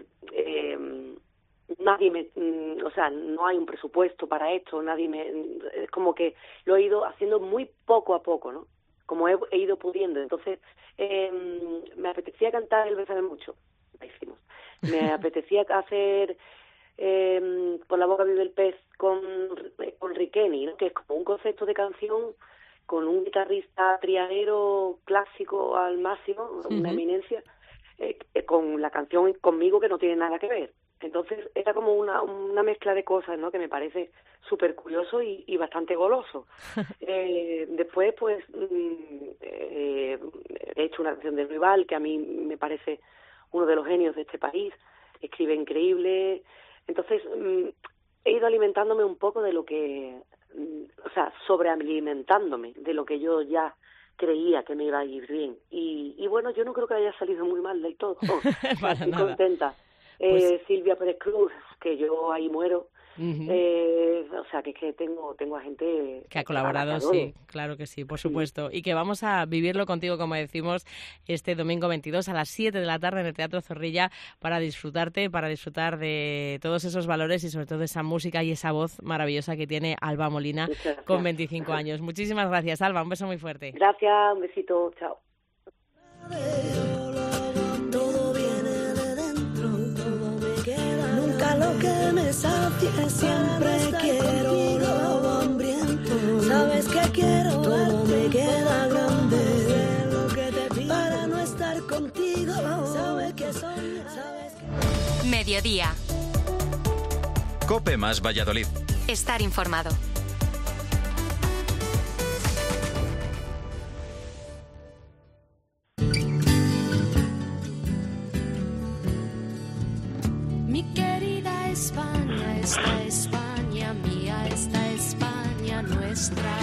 nadie no hay un presupuesto para esto, es como que lo he ido haciendo muy poco a poco, ¿no? Como he ido pudiendo. Entonces, me apetecía cantar el Bésame Mucho, la hicimos. Me apetecía hacer Por la boca vive el pez con Riqueni, ¿no? Que es como un concepto de canción con un guitarrista trianero clásico al máximo, una eminencia, con la canción conmigo que no tiene nada que ver. Entonces era como una mezcla de cosas, ¿no? Que me parece súper curioso y bastante goloso. Después, pues, he hecho una canción de Rival, que a mí me parece uno de los genios de este país, escribe increíble. Entonces, he ido alimentándome un poco de lo que, sobrealimentándome de lo que yo ya creía que me iba a ir bien. Y bueno, yo no creo que haya salido muy mal del todo. Estoy contenta. Silvia Pérez Cruz, que yo ahí muero. O sea, que es que tengo a gente que ha colaborado, sí, claro que sí, por supuesto. Y que vamos a vivirlo contigo, como decimos, este domingo 22 a las 7 de la tarde en el Teatro Zorrilla para disfrutar de todos esos valores y sobre todo esa música y esa voz maravillosa que tiene Alba Molina con 25 años. Muchísimas gracias, Alba, un beso muy fuerte. Gracias, un besito, chao. Lo que me sacie, siempre quiero lo hambriento. Sabes que quiero, todo me queda grande. Lo que te pido para no estar contigo. Sabes que soy, sabes que... Mediodía. COPE más Valladolid. Estar informado. Mi querida España, esta España mía, esta España nuestra.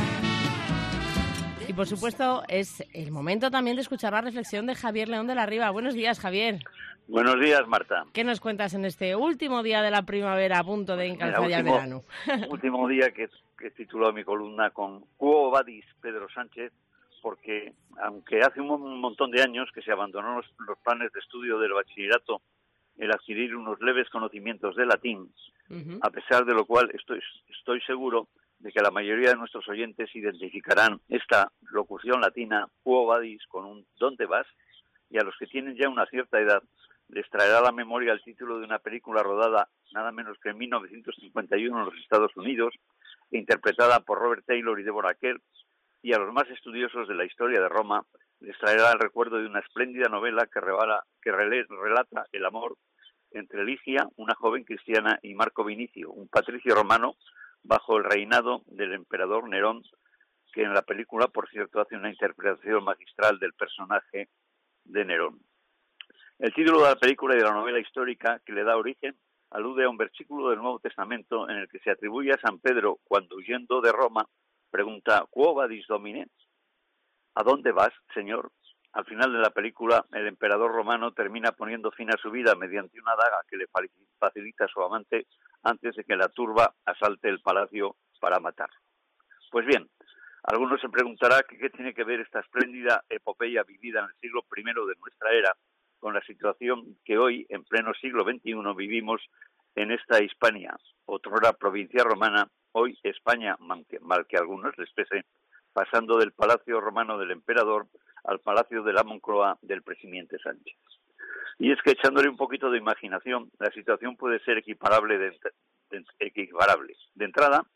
Y por supuesto es el momento también de escuchar la reflexión de Javier León de la Riva. Buenos días, Javier. Buenos días, Marta. ¿Qué nos cuentas en este último día de la primavera a punto de encalzar ya el verano? Último día que he titulado mi columna con Quo Vadis, Pedro Sánchez, porque aunque hace un montón de años que se abandonó los planes de estudio del bachillerato el adquirir unos leves conocimientos de latín, a pesar de lo cual estoy seguro de que la mayoría de nuestros oyentes identificarán esta locución latina, quo vadis, con un ¿dónde vas? Y a los que tienen ya una cierta edad les traerá a la memoria el título de una película rodada nada menos que en 1951 en los Estados Unidos, interpretada por Robert Taylor y Deborah Kerr, y a los más estudiosos de la historia de Roma les traerá el recuerdo de una espléndida novela que relata el amor entre Ligia, una joven cristiana, y Marco Vinicio, un patricio romano bajo el reinado del emperador Nerón, que en la película, por cierto, hace una interpretación magistral del personaje de Nerón. El título de la película y de la novela histórica que le da origen alude a un versículo del Nuevo Testamento en el que se atribuye a San Pedro, cuando huyendo de Roma, pregunta «Quo vadis, Domine?» ¿A dónde vas, Señor? Al final de la película, el emperador romano termina poniendo fin a su vida mediante una daga que le facilita a su amante antes de que la turba asalte el palacio para matarlo. Pues bien, algunos se preguntará qué tiene que ver esta espléndida epopeya vivida en el siglo I de nuestra era con la situación que hoy, en pleno siglo XXI, vivimos en esta Hispania, otrora provincia romana, hoy España, mal que a algunos les pese, pasando del palacio romano del emperador al palacio de la Moncloa del presidente Sánchez. Y es que echándole un poquito de imaginación, la situación puede ser equiparable. De entrada,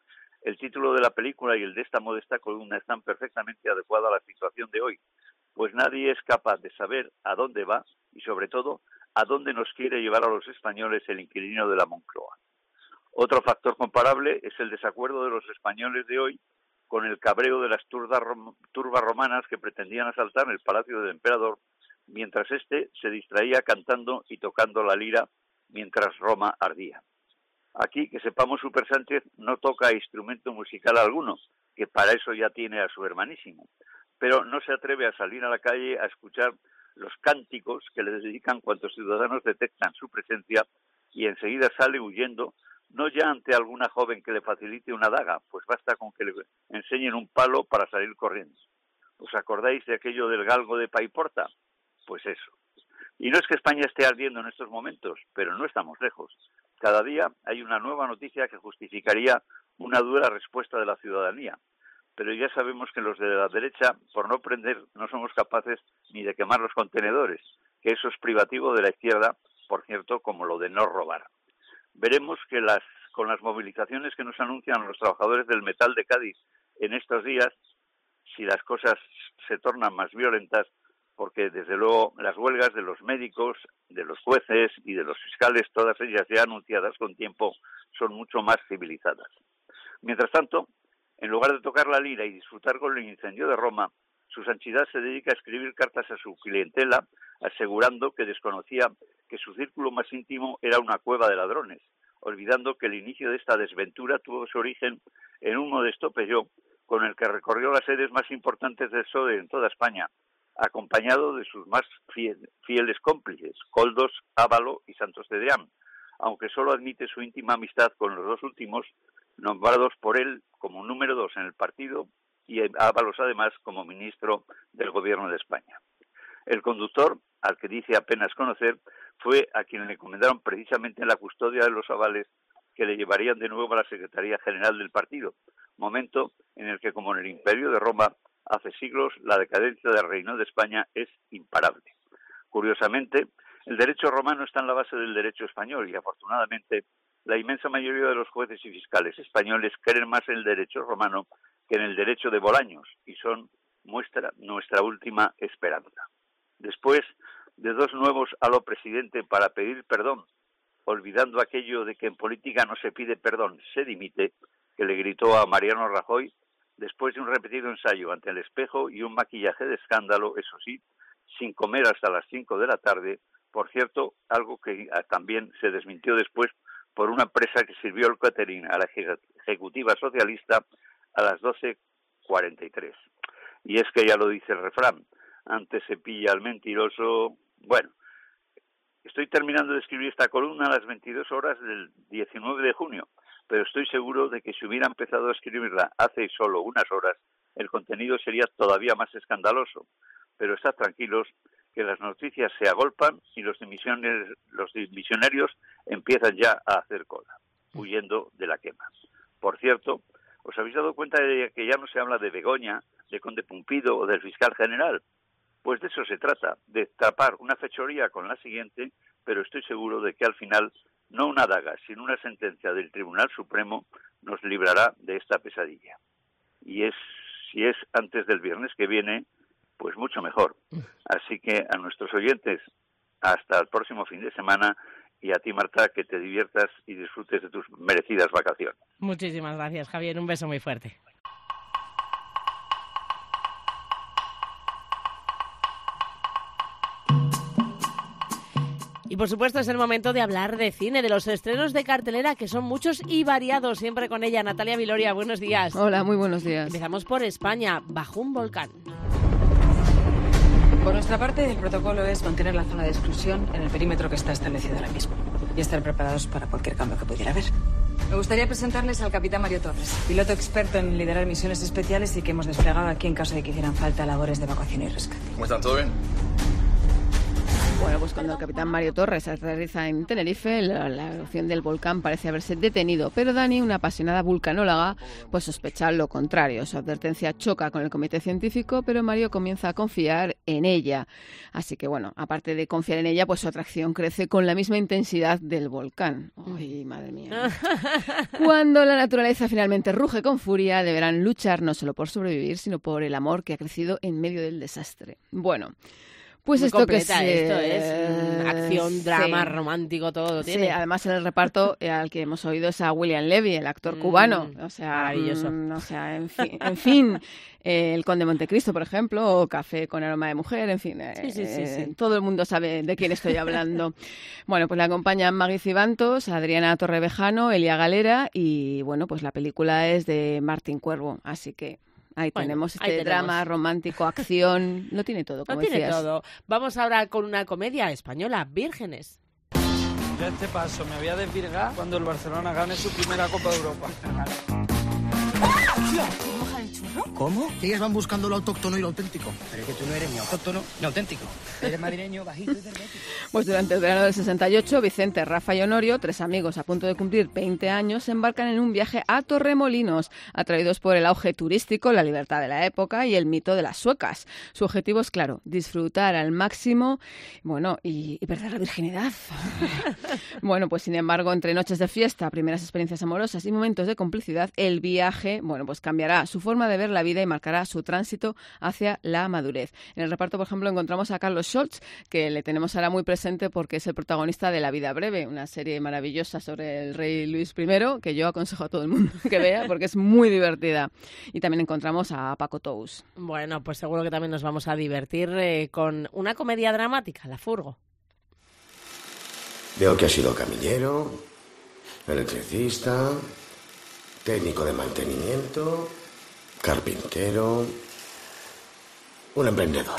El título de la película y el de esta modesta columna están perfectamente adecuados a la situación de hoy, pues nadie es capaz de saber a dónde va y, sobre todo, a dónde nos quiere llevar a los españoles el inquilino de la Moncloa. Otro factor comparable es el desacuerdo de los españoles de hoy con el cabreo de las turbas romanas que pretendían asaltar el palacio del emperador, mientras éste se distraía cantando y tocando la lira mientras Roma ardía. Aquí, que sepamos, Super Sánchez no toca instrumento musical alguno, que para eso ya tiene a su hermanísimo, pero no se atreve a salir a la calle a escuchar los cánticos que le dedican cuantos ciudadanos detectan su presencia y enseguida sale huyendo, no ya ante alguna joven que le facilite una daga, pues basta con que le enseñen un palo para salir corriendo. ¿Os acordáis de aquello del galgo de Paiporta? Pues eso. Y no es que España esté ardiendo en estos momentos, pero no estamos lejos. Cada día hay una nueva noticia que justificaría una dura respuesta de la ciudadanía. Pero ya sabemos que los de la derecha, por no prender, no somos capaces ni de quemar los contenedores, que eso es privativo de la izquierda, por cierto, como lo de no robar. Veremos que con las movilizaciones que nos anuncian los trabajadores del metal de Cádiz en estos días, si las cosas se tornan más violentas, porque desde luego las huelgas de los médicos, de los jueces y de los fiscales, todas ellas ya anunciadas con tiempo, son mucho más civilizadas. Mientras tanto, en lugar de tocar la lira y disfrutar con el incendio de Roma, su santidad se dedica a escribir cartas a su clientela, asegurando que desconocía que su círculo más íntimo era una cueva de ladrones, olvidando que el inicio de esta desventura tuvo su origen en un modesto Peugeot con el que recorrió las sedes más importantes del PSOE en toda España, acompañado de sus más fieles cómplices, Koldos, Ávalo y Santos Cedrián, aunque solo admite su íntima amistad con los dos últimos, nombrados por él como número 2 en el partido y Ábalos además como ministro del Gobierno de España. El conductor, al que dice apenas conocer, fue a quien le encomendaron precisamente la custodia de los avales que le llevarían de nuevo a la Secretaría General del partido, momento en el que, como en el Imperio de Roma, hace siglos la decadencia del Reino de España es imparable. Curiosamente, el derecho romano está en la base del derecho español y, afortunadamente, la inmensa mayoría de los jueces y fiscales españoles creen más en el derecho romano que en el derecho de Bolaños y son nuestra última esperanza. Después de 2 nuevos a lo presidente para pedir perdón, olvidando aquello de que en política no se pide perdón, se dimite, que le gritó a Mariano Rajoy, después de un repetido ensayo ante el espejo y un maquillaje de escándalo, eso sí, sin comer hasta las 5 de la tarde, por cierto, algo que también se desmintió después por una empresa que sirvió el catering a la ejecutiva socialista a las 12:43. Y es que ya lo dice el refrán, antes se pilla al mentiroso. Bueno, estoy terminando de escribir esta columna a las 22 horas del 19 de junio, pero estoy seguro de que si hubiera empezado a escribirla hace solo unas horas, el contenido sería todavía más escandaloso. Pero estad tranquilos que las noticias se agolpan y los dimisionarios empiezan ya a hacer cola, huyendo de la quema. Por cierto, ¿os habéis dado cuenta de que ya no se habla de Begoña, de Conde Pumpido o del fiscal general? Pues de eso se trata, de tapar una fechoría con la siguiente, pero estoy seguro de que al final no una daga, sino una sentencia del Tribunal Supremo nos librará de esta pesadilla. Y si es antes del viernes que viene, pues mucho mejor. Así que a nuestros oyentes, hasta el próximo fin de semana, y a ti, Marta, que te diviertas y disfrutes de tus merecidas vacaciones. Muchísimas gracias, Javier. Un beso muy fuerte. Y por supuesto es el momento de hablar de cine, de los estrenos de cartelera, que son muchos y variados, siempre con ella. Natalia Viloria, buenos días. Hola, muy buenos días. Empezamos por España, Bajo un volcán. Por nuestra parte, el protocolo es mantener la zona de exclusión en el perímetro que está establecido ahora mismo y estar preparados para cualquier cambio que pudiera haber. Me gustaría presentarles al capitán Mario Torres, piloto experto en liderar misiones especiales y que hemos desplegado aquí en caso de que hicieran falta labores de evacuación y rescate. ¿Cómo están? ¿Todo bien? Bueno, pues cuando el capitán Mario Torres aterriza en Tenerife, la erupción del volcán parece haberse detenido, pero Dani, una apasionada vulcanóloga, pues sospecha lo contrario. Su advertencia choca con el comité científico, pero Mario comienza a confiar en ella. Así que, bueno, aparte de confiar en ella, pues su atracción crece con la misma intensidad del volcán. ¡Ay, madre mía! Cuando la naturaleza finalmente ruge con furia, deberán luchar no solo por sobrevivir, sino por el amor que ha crecido en medio del desastre. Bueno, pues muy esto completa, que esto es acción, drama, romántico, todo tiene. Sí, además en el reparto al que hemos oído es a William Levy, el actor cubano. O sea, maravilloso. En fin, El Conde de Montecristo, por ejemplo, o Café con aroma de mujer, en fin, sí. Todo el mundo sabe de quién estoy hablando. Bueno, pues le acompañan Maggie Cibantos, Adriana Torrevejano, Elia Galera y, bueno, pues la película es de Martín Cuervo, así que ahí tenemos drama, romántico, acción, lo tiene todo, como decías. Lo tiene todo. Vamos ahora con una comedia española, Vírgenes. Yo a este paso me voy a desvirgar cuando el Barcelona gane su primera Copa de Europa. ¿Cómo? Que ellas van buscando lo autóctono y lo auténtico. Pero es que tú no eres ni autóctono ni auténtico. Eres madrileño, bajito y hermético. Pues durante el verano del 68, Vicente, Rafa y Honorio, 3 amigos a punto de cumplir 20 años, se embarcan en un viaje a Torremolinos, atraídos por el auge turístico, la libertad de la época y el mito de las suecas. Su objetivo es, claro, disfrutar al máximo, bueno, y perder la virginidad. Bueno, pues sin embargo, entre noches de fiesta, primeras experiencias amorosas y momentos de complicidad, el viaje, bueno, pues cambiará su forma de ver la vida y marcará su tránsito hacia la madurez. En el reparto, por ejemplo, encontramos a Carlos Scholz, que le tenemos ahora muy presente porque es el protagonista de La vida breve, una serie maravillosa sobre el rey Luis I, que yo aconsejo a todo el mundo que vea porque es muy divertida. Y también encontramos a Paco Tous. Bueno, pues seguro que también nos vamos a divertir con una comedia dramática, La Furgo. Veo que has sido camillero, electricista, técnico de mantenimiento, carpintero, un emprendedor.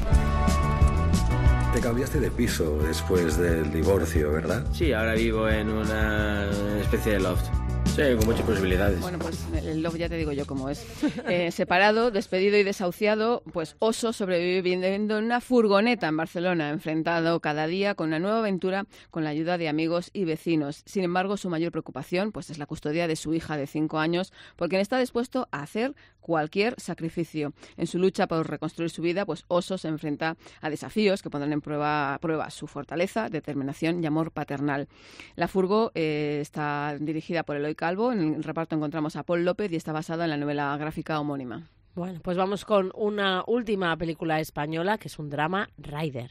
Te cambiaste de piso después del divorcio, ¿verdad? Sí, ahora vivo en una especie de loft. Sí, con muchas posibilidades. Bueno, pues el love ya te digo yo cómo es. Separado, despedido y desahuciado, pues Oso sobrevive viviendo en una furgoneta en Barcelona, enfrentado cada día con una nueva aventura con la ayuda de amigos y vecinos. Sin embargo, su mayor preocupación pues es la custodia de su hija de 5 años, porque está dispuesto a hacer cualquier sacrificio. En su lucha por reconstruir su vida, pues Oso se enfrenta a desafíos que pondrán en prueba su fortaleza, determinación y amor paternal. La Furgo está dirigida por Eloy Calvo. En el reparto encontramos a Paul López y está basada en la novela gráfica homónima. Bueno, pues vamos con una última película española que es un drama, Rider.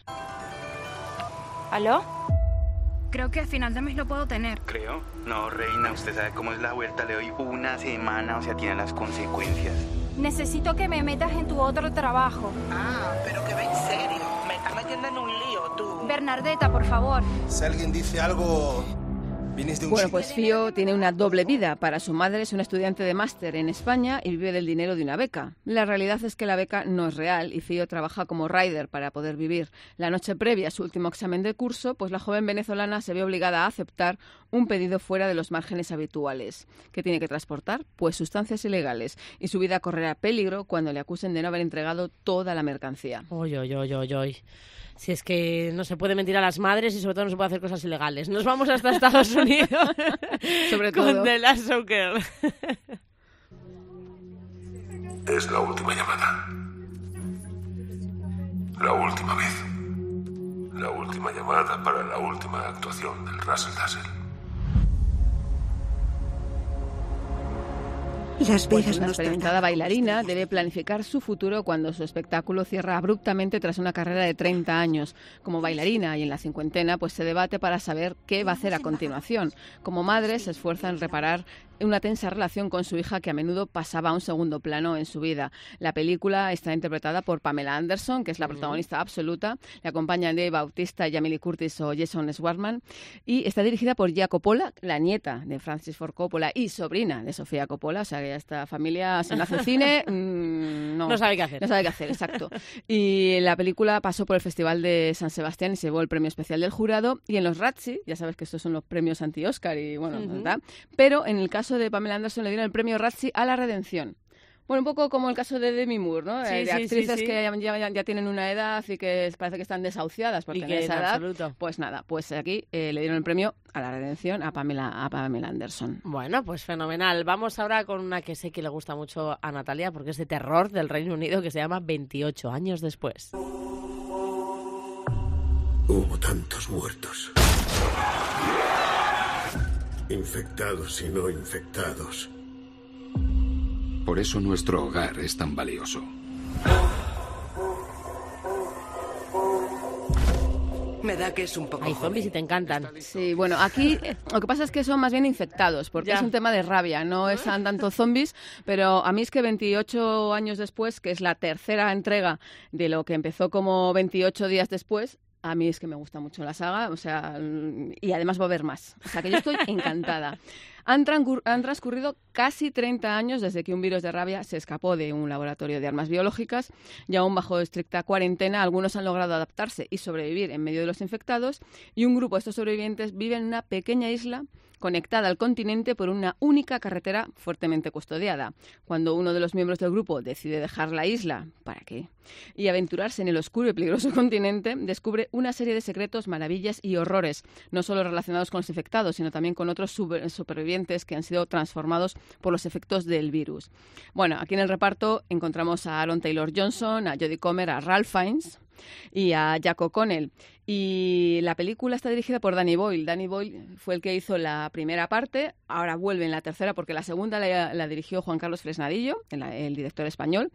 ¿Aló? Creo que a final de mes lo puedo tener. ¿Creo? No, reina, usted sabe cómo es la vuelta. Le doy una semana, o sea, tiene las consecuencias. Necesito que me metas en tu otro trabajo. Ah, pero que va en serio. Me estás metiendo en un lío, tú. Bernardeta, por favor. Si alguien dice algo... Bueno, pues Fío tiene una doble vida. Para su madre es una estudiante de máster en España y vive del dinero de una beca. La realidad es que la beca no es real y Fío trabaja como rider para poder vivir. La noche previa a su último examen de curso, pues la joven venezolana se ve obligada a aceptar un pedido fuera de los márgenes habituales. ¿Qué tiene que transportar? Pues sustancias ilegales. Y su vida correrá peligro cuando le acusen de no haber entregado toda la mercancía. Oy. Si es que no se puede mentir a las madres y sobre todo no se puede hacer cosas ilegales. Nos vamos hasta Estados Unidos sobre todo con The Last Soccer. Es la última llamada. La última vez. La última llamada para la última actuación del Russell Dazzle. Pues una experimentada bailarina debe planificar su futuro cuando su espectáculo cierra abruptamente tras una carrera de 30 años. Como bailarina y en la cincuentena, pues se debate para saber qué va a hacer a continuación. Como madre, se esfuerza en reparar una tensa relación con su hija que a menudo pasaba a un segundo plano en su vida. La película está interpretada por Pamela Anderson, que es la protagonista absoluta. Le acompañan Dave Bautista, Jamie Lee Curtis o Jason Schwartzman. Y está dirigida por Gia Coppola, la nieta de Francis Ford Coppola y sobrina de Sofía Coppola. O sea, que esta familia, si no hace cine, no sabe qué hacer. No sabe qué hacer, exacto. Y la película pasó por el Festival de San Sebastián y se llevó el premio especial del jurado. Y en los Razzie, ya sabes que estos son los premios anti-Oscar y bueno, ¿verdad? Pero en el caso de Pamela Anderson le dieron el premio Razzie a la redención. Bueno, un poco como el caso de Demi Moore, ¿no? Sí, de actrices que ya tienen una edad y que parece que están desahuciadas por tener esa edad. Absoluto. Pues nada, pues aquí le dieron el premio a la redención a Pamela Anderson. Bueno, pues fenomenal. Vamos ahora con una que sé que le gusta mucho a Natalia porque es de terror del Reino Unido, que se llama 28 años después. Hubo tantos muertos. Infectados y no infectados. Por eso nuestro hogar es tan valioso. Me da que es un poco... Hay zombies y te encantan. Sí, bueno, aquí lo que pasa es que son más bien infectados, porque es un tema de rabia, no son tanto zombies, pero a mí es que 28 años después, que es la tercera entrega de lo que empezó como 28 días después, a mí es que me gusta mucho la saga, o sea, y además va a haber más. O sea, que yo estoy encantada. Han transcurrido casi 30 años desde que un virus de rabia se escapó de un laboratorio de armas biológicas y aún bajo estricta cuarentena algunos han logrado adaptarse y sobrevivir en medio de los infectados y un grupo de estos sobrevivientes vive en una pequeña isla conectada al continente por una única carretera fuertemente custodiada. Cuando uno de los miembros del grupo decide dejar la isla, ¿para qué?, y aventurarse en el oscuro y peligroso continente, descubre una serie de secretos, maravillas y horrores, no solo relacionados con los infectados, sino también con otros supervivientes que han sido transformados por los efectos del virus. Bueno, aquí en el reparto encontramos a Aaron Taylor-Johnson, a Jodie Comer, a Ralph Fiennes y a Jack O'Connell. Y la película está dirigida por Danny Boyle. Danny Boyle fue el que hizo la primera parte, ahora vuelve en la tercera porque la segunda la dirigió Juan Carlos Fresnadillo, el director español.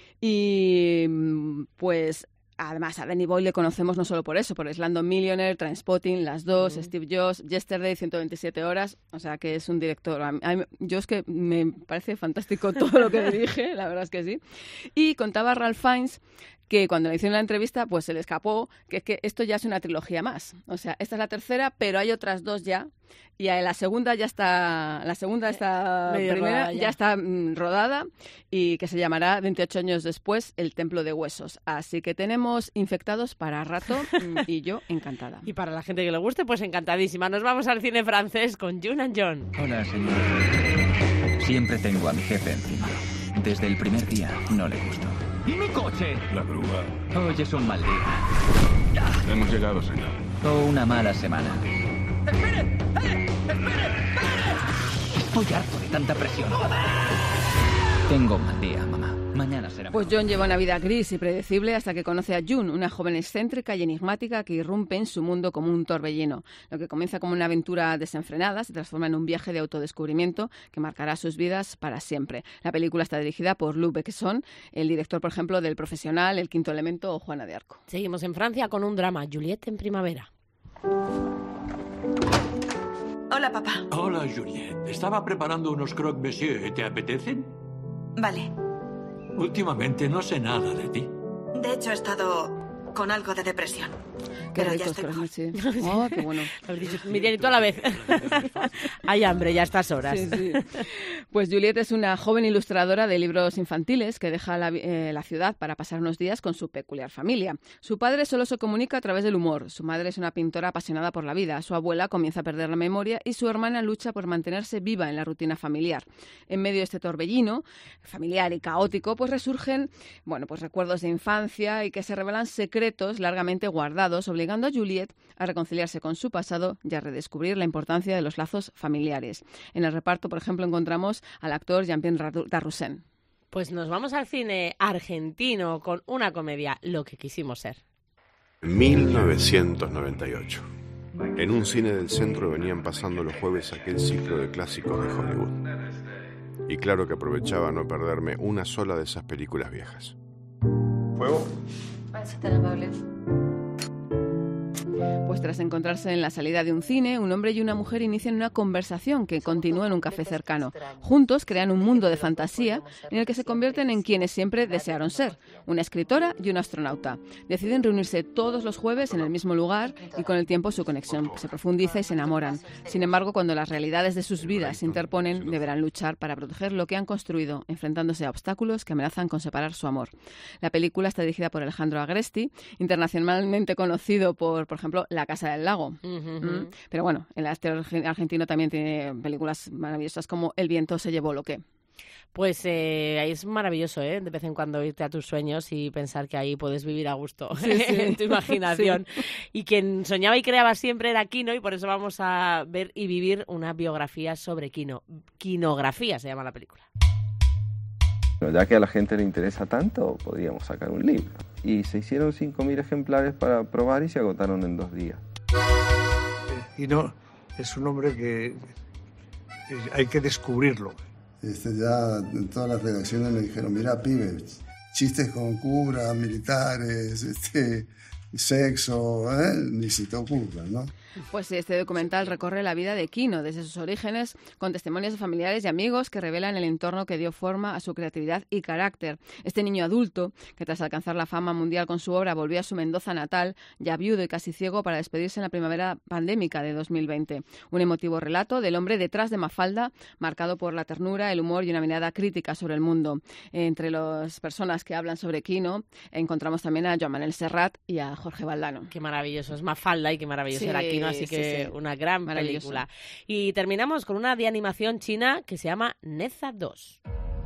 Y pues además a Danny Boyle le conocemos no solo por eso, por Slumdog Millionaire, Trainspotting, Las Dos, Steve Jobs, Yesterday, 127 horas, o sea que es un director. Yo es que me parece fantástico todo lo que dirige, la verdad es que sí. Y contaba Ralph Fiennes que cuando le hicieron la entrevista, pues se le escapó que es que esto ya es una trilogía más. O sea, esta es la tercera, pero hay otras dos ya. Y la segunda ya está, primera ya está rodada y que se llamará 28 años después, El Templo de Huesos. Así que tenemos infectados para rato y yo encantada. Y para la gente que le guste, pues encantadísima. Nos vamos al cine francés con June and John. Hola, señor. Siempre tengo a mi jefe encima. Desde el primer día no le gustó. ¿Y mi coche? La grúa. Hoy es un mal día. Hemos llegado, señor. O una mala semana. ¡Espere! ¡Espere! Estoy harto de tanta presión. Tengo un mal día, mamá. Mañana será... Pues John lleva una vida gris y predecible hasta que conoce a June, una joven excéntrica y enigmática que irrumpe en su mundo como un torbellino. Lo que comienza como una aventura desenfrenada se transforma en un viaje de autodescubrimiento que marcará sus vidas para siempre. La película está dirigida por Luc Besson, el director, por ejemplo, del Profesional, El Quinto Elemento o Juana de Arco. Seguimos en Francia con un drama, Juliette en primavera. Hola, papá. Hola, Juliette. Estaba preparando unos croque monsieur. ¿Te apetecen? Vale. Últimamente no sé nada de ti. De hecho, he estado con algo de depresión. Pero ya estoy mejor. Sí. Oh, qué bueno. Miriam y tú a la vez. Hay hambre ya a estas horas. Sí, sí. Pues Juliette es una joven ilustradora de libros infantiles que deja la ciudad para pasar unos días con su peculiar familia. Su padre solo se comunica a través del humor. Su madre es una pintora apasionada por la vida. Su abuela comienza a perder la memoria y su hermana lucha por mantenerse viva en la rutina familiar. En medio de este torbellino familiar y caótico, pues resurgen, pues recuerdos de infancia y que se revelan secretos largamente guardados, obligando a Juliette a reconciliarse con su pasado y a redescubrir la importancia de los lazos familiares. En el reparto, por ejemplo, encontramos al actor Jean-Pierre Darroussin. Pues nos vamos al cine argentino con una comedia, Lo que quisimos ser. 1998. En un cine del centro venían pasando los jueves aquel ciclo de clásicos de Hollywood. Y claro que aprovechaba no perderme una sola de esas películas viejas. ¿Fuego? Parece tan amable. Pues tras encontrarse en la salida de un cine, un hombre y una mujer inician una conversación que continúa en un café cercano. Juntos crean un mundo de fantasía en el que se convierten en quienes siempre desearon ser, una escritora y un astronauta. Deciden reunirse todos los jueves en el mismo lugar y con el tiempo su conexión se profundiza y se enamoran. Sin embargo, cuando las realidades de sus vidas se interponen, deberán luchar para proteger lo que han construido, enfrentándose a obstáculos que amenazan con separar su amor. La película está updirigida por Alejandro Agresti, internacionalmente conocido por ejemplo, La Casa del Lago. Pero bueno, el arte argentino también tiene películas maravillosas como El viento se llevó lo que. Pues es maravilloso, de vez en cuando irte a tus sueños y pensar que ahí puedes vivir a gusto en tu imaginación. Sí. Y quien soñaba y creaba siempre era Quino, y por eso vamos a ver y vivir una biografía sobre Quino. Quinografía se llama la película. Ya que a la gente le interesa tanto, podríamos sacar un libro. Y se hicieron 5.000 ejemplares para probar y se agotaron en 2 días. Quino es un hombre que hay que descubrirlo. Ya en todas las redacciones le dijeron, mira, pibe, chistes con curas, militares, sexo, ni se te ocurra, ¿no? Pues este documental recorre la vida de Quino desde sus orígenes, con testimonios de familiares y amigos que revelan el entorno que dio forma a su creatividad y carácter. Este niño adulto, que tras alcanzar la fama mundial con su obra volvió a su Mendoza natal, ya viudo y casi ciego, para despedirse en la primavera pandémica de 2020. Un emotivo relato del hombre detrás de Mafalda, marcado por la ternura, el humor y una mirada crítica sobre el mundo. Entre las personas que hablan sobre Quino encontramos también a Joan Manuel Serrat y a Jorge Valdano. Qué maravilloso es Mafalda y qué maravilloso era Quino, así que una gran película. Y terminamos con una de animación china que se llama Neza 2.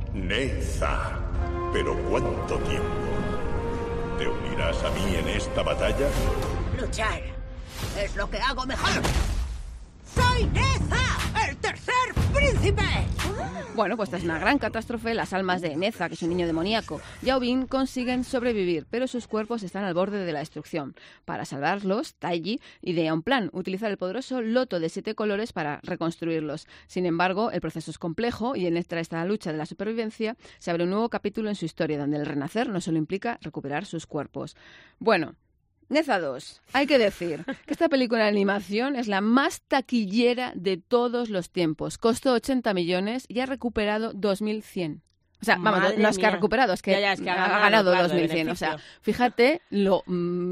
Neza, ¿pero cuánto tiempo? ¿Te unirás a mí en esta batalla? Luchar es lo que hago mejor. ¡Soy Neza, el tercer príncipe! Bueno, pues tras una gran catástrofe, las almas de Neza, que es un niño demoníaco, y Yao Bin consiguen sobrevivir, pero sus cuerpos están al borde de la destrucción. Para salvarlos, Taiji idea un plan, utilizar el poderoso loto de 7 colores para reconstruirlos. Sin embargo, el proceso es complejo y en esta lucha de la supervivencia se abre un nuevo capítulo en su historia, donde el renacer no solo implica recuperar sus cuerpos. Bueno, Neza 2. Hay que decir que esta película de animación es la más taquillera de todos los tiempos. Costó 80 millones y ha recuperado 2.100. O sea, vamos, no es que ha recuperado, es que, es que ha ganado claro, 2.100. O sea, fíjate los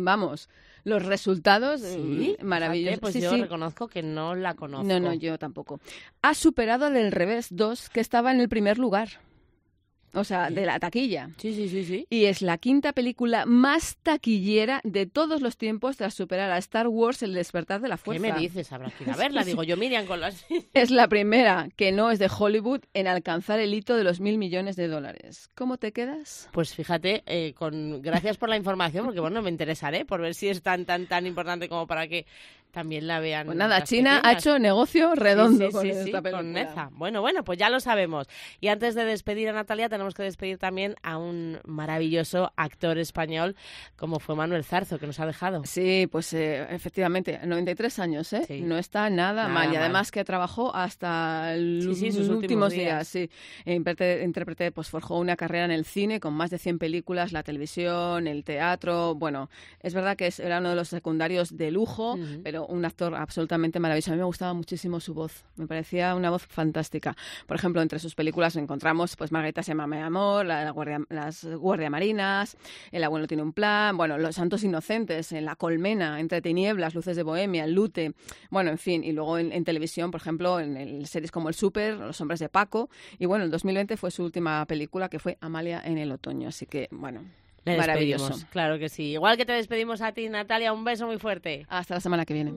resultados maravillosos. Fíjate, pues yo reconozco que no la conozco. No, yo tampoco. Ha superado al del Revés 2, que estaba en el primer lugar. O sea, de la taquilla. Sí. Y es la 5ª película más taquillera de todos los tiempos tras superar a Star Wars, El despertar de la fuerza. ¿Qué me dices? Habrá que ir a verla. Digo yo, Miriam, con las... Es la primera que no es de Hollywood en alcanzar el hito de los $1.000 millones. ¿Cómo te quedas? Pues fíjate, gracias por la información, porque bueno, me interesaré por ver si es tan importante como para que también la vean. Pues nada, China ha hecho negocio redondo con esta película. Con Neza. Bueno, pues ya lo sabemos. Y antes de despedir a Natalia, tenemos que despedir también a un maravilloso actor español como fue Manuel Zarzo, que nos ha dejado. Sí, pues efectivamente, 93 años, Sí. No está nada mal. Y además que trabajó hasta sus últimos días. Sí. Intérprete, pues forjó una carrera en el cine con más de 100 películas, la televisión, el teatro. Bueno, es verdad que era uno de los secundarios de lujo, pero un actor absolutamente maravilloso. A mí me gustaba muchísimo su voz. Me parecía una voz fantástica. Por ejemplo, entre sus películas encontramos pues Margarita se llama Mi amor, las guardiamarinas, El abuelo tiene un plan, bueno, Los santos inocentes, La colmena, Entre tinieblas, Luces de Bohemia, El lute, bueno, en fin, y luego en televisión, por ejemplo, en series como El Súper, Los hombres de Paco, y bueno, el 2020 fue su última película, que fue Amalia en el otoño, así que, bueno, maravilloso. Claro que sí. Igual que te despedimos a ti, Natalia, un beso muy fuerte. Hasta la semana que viene.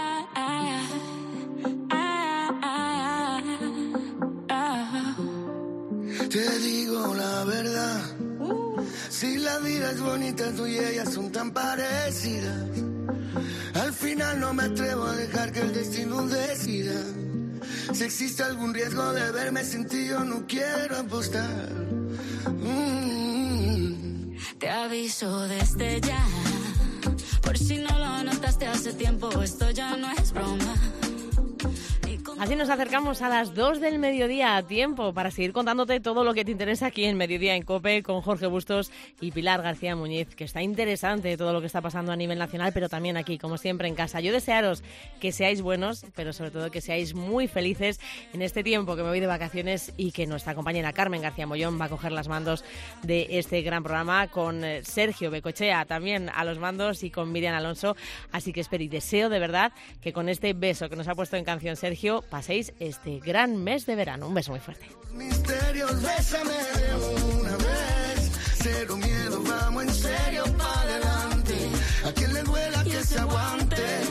Te digo la verdad, si la vida es bonita, tú y ella son tan parecidas. Al final no me atrevo a dejar que el destino decida. Si existe algún riesgo de verme sin ti, yo no quiero apostar. Te aviso desde ya, por si no lo notaste hace tiempo, esto ya no es broma. Así nos acercamos a las 2 del mediodía, a tiempo para seguir contándote todo lo que te interesa aquí en Mediodía en COPE con Jorge Bustos y Pilar García Muñiz, que está interesante todo lo que está pasando a nivel nacional, pero también aquí, como siempre, en casa. Yo desearos que seáis buenos, pero sobre todo que seáis muy felices en este tiempo que me voy de vacaciones y que nuestra compañera Carmen García Mollón va a coger las mandos de este gran programa con Sergio Becochea también a los mandos y con Miriam Alonso. Así que espero y deseo de verdad que con este beso que nos ha puesto en canción Sergio paséis este gran mes de verano. Un beso muy fuerte. Misterios, bésame de una vez. Cero miedo, vamos en serio para adelante. A quien le duela que se aguante.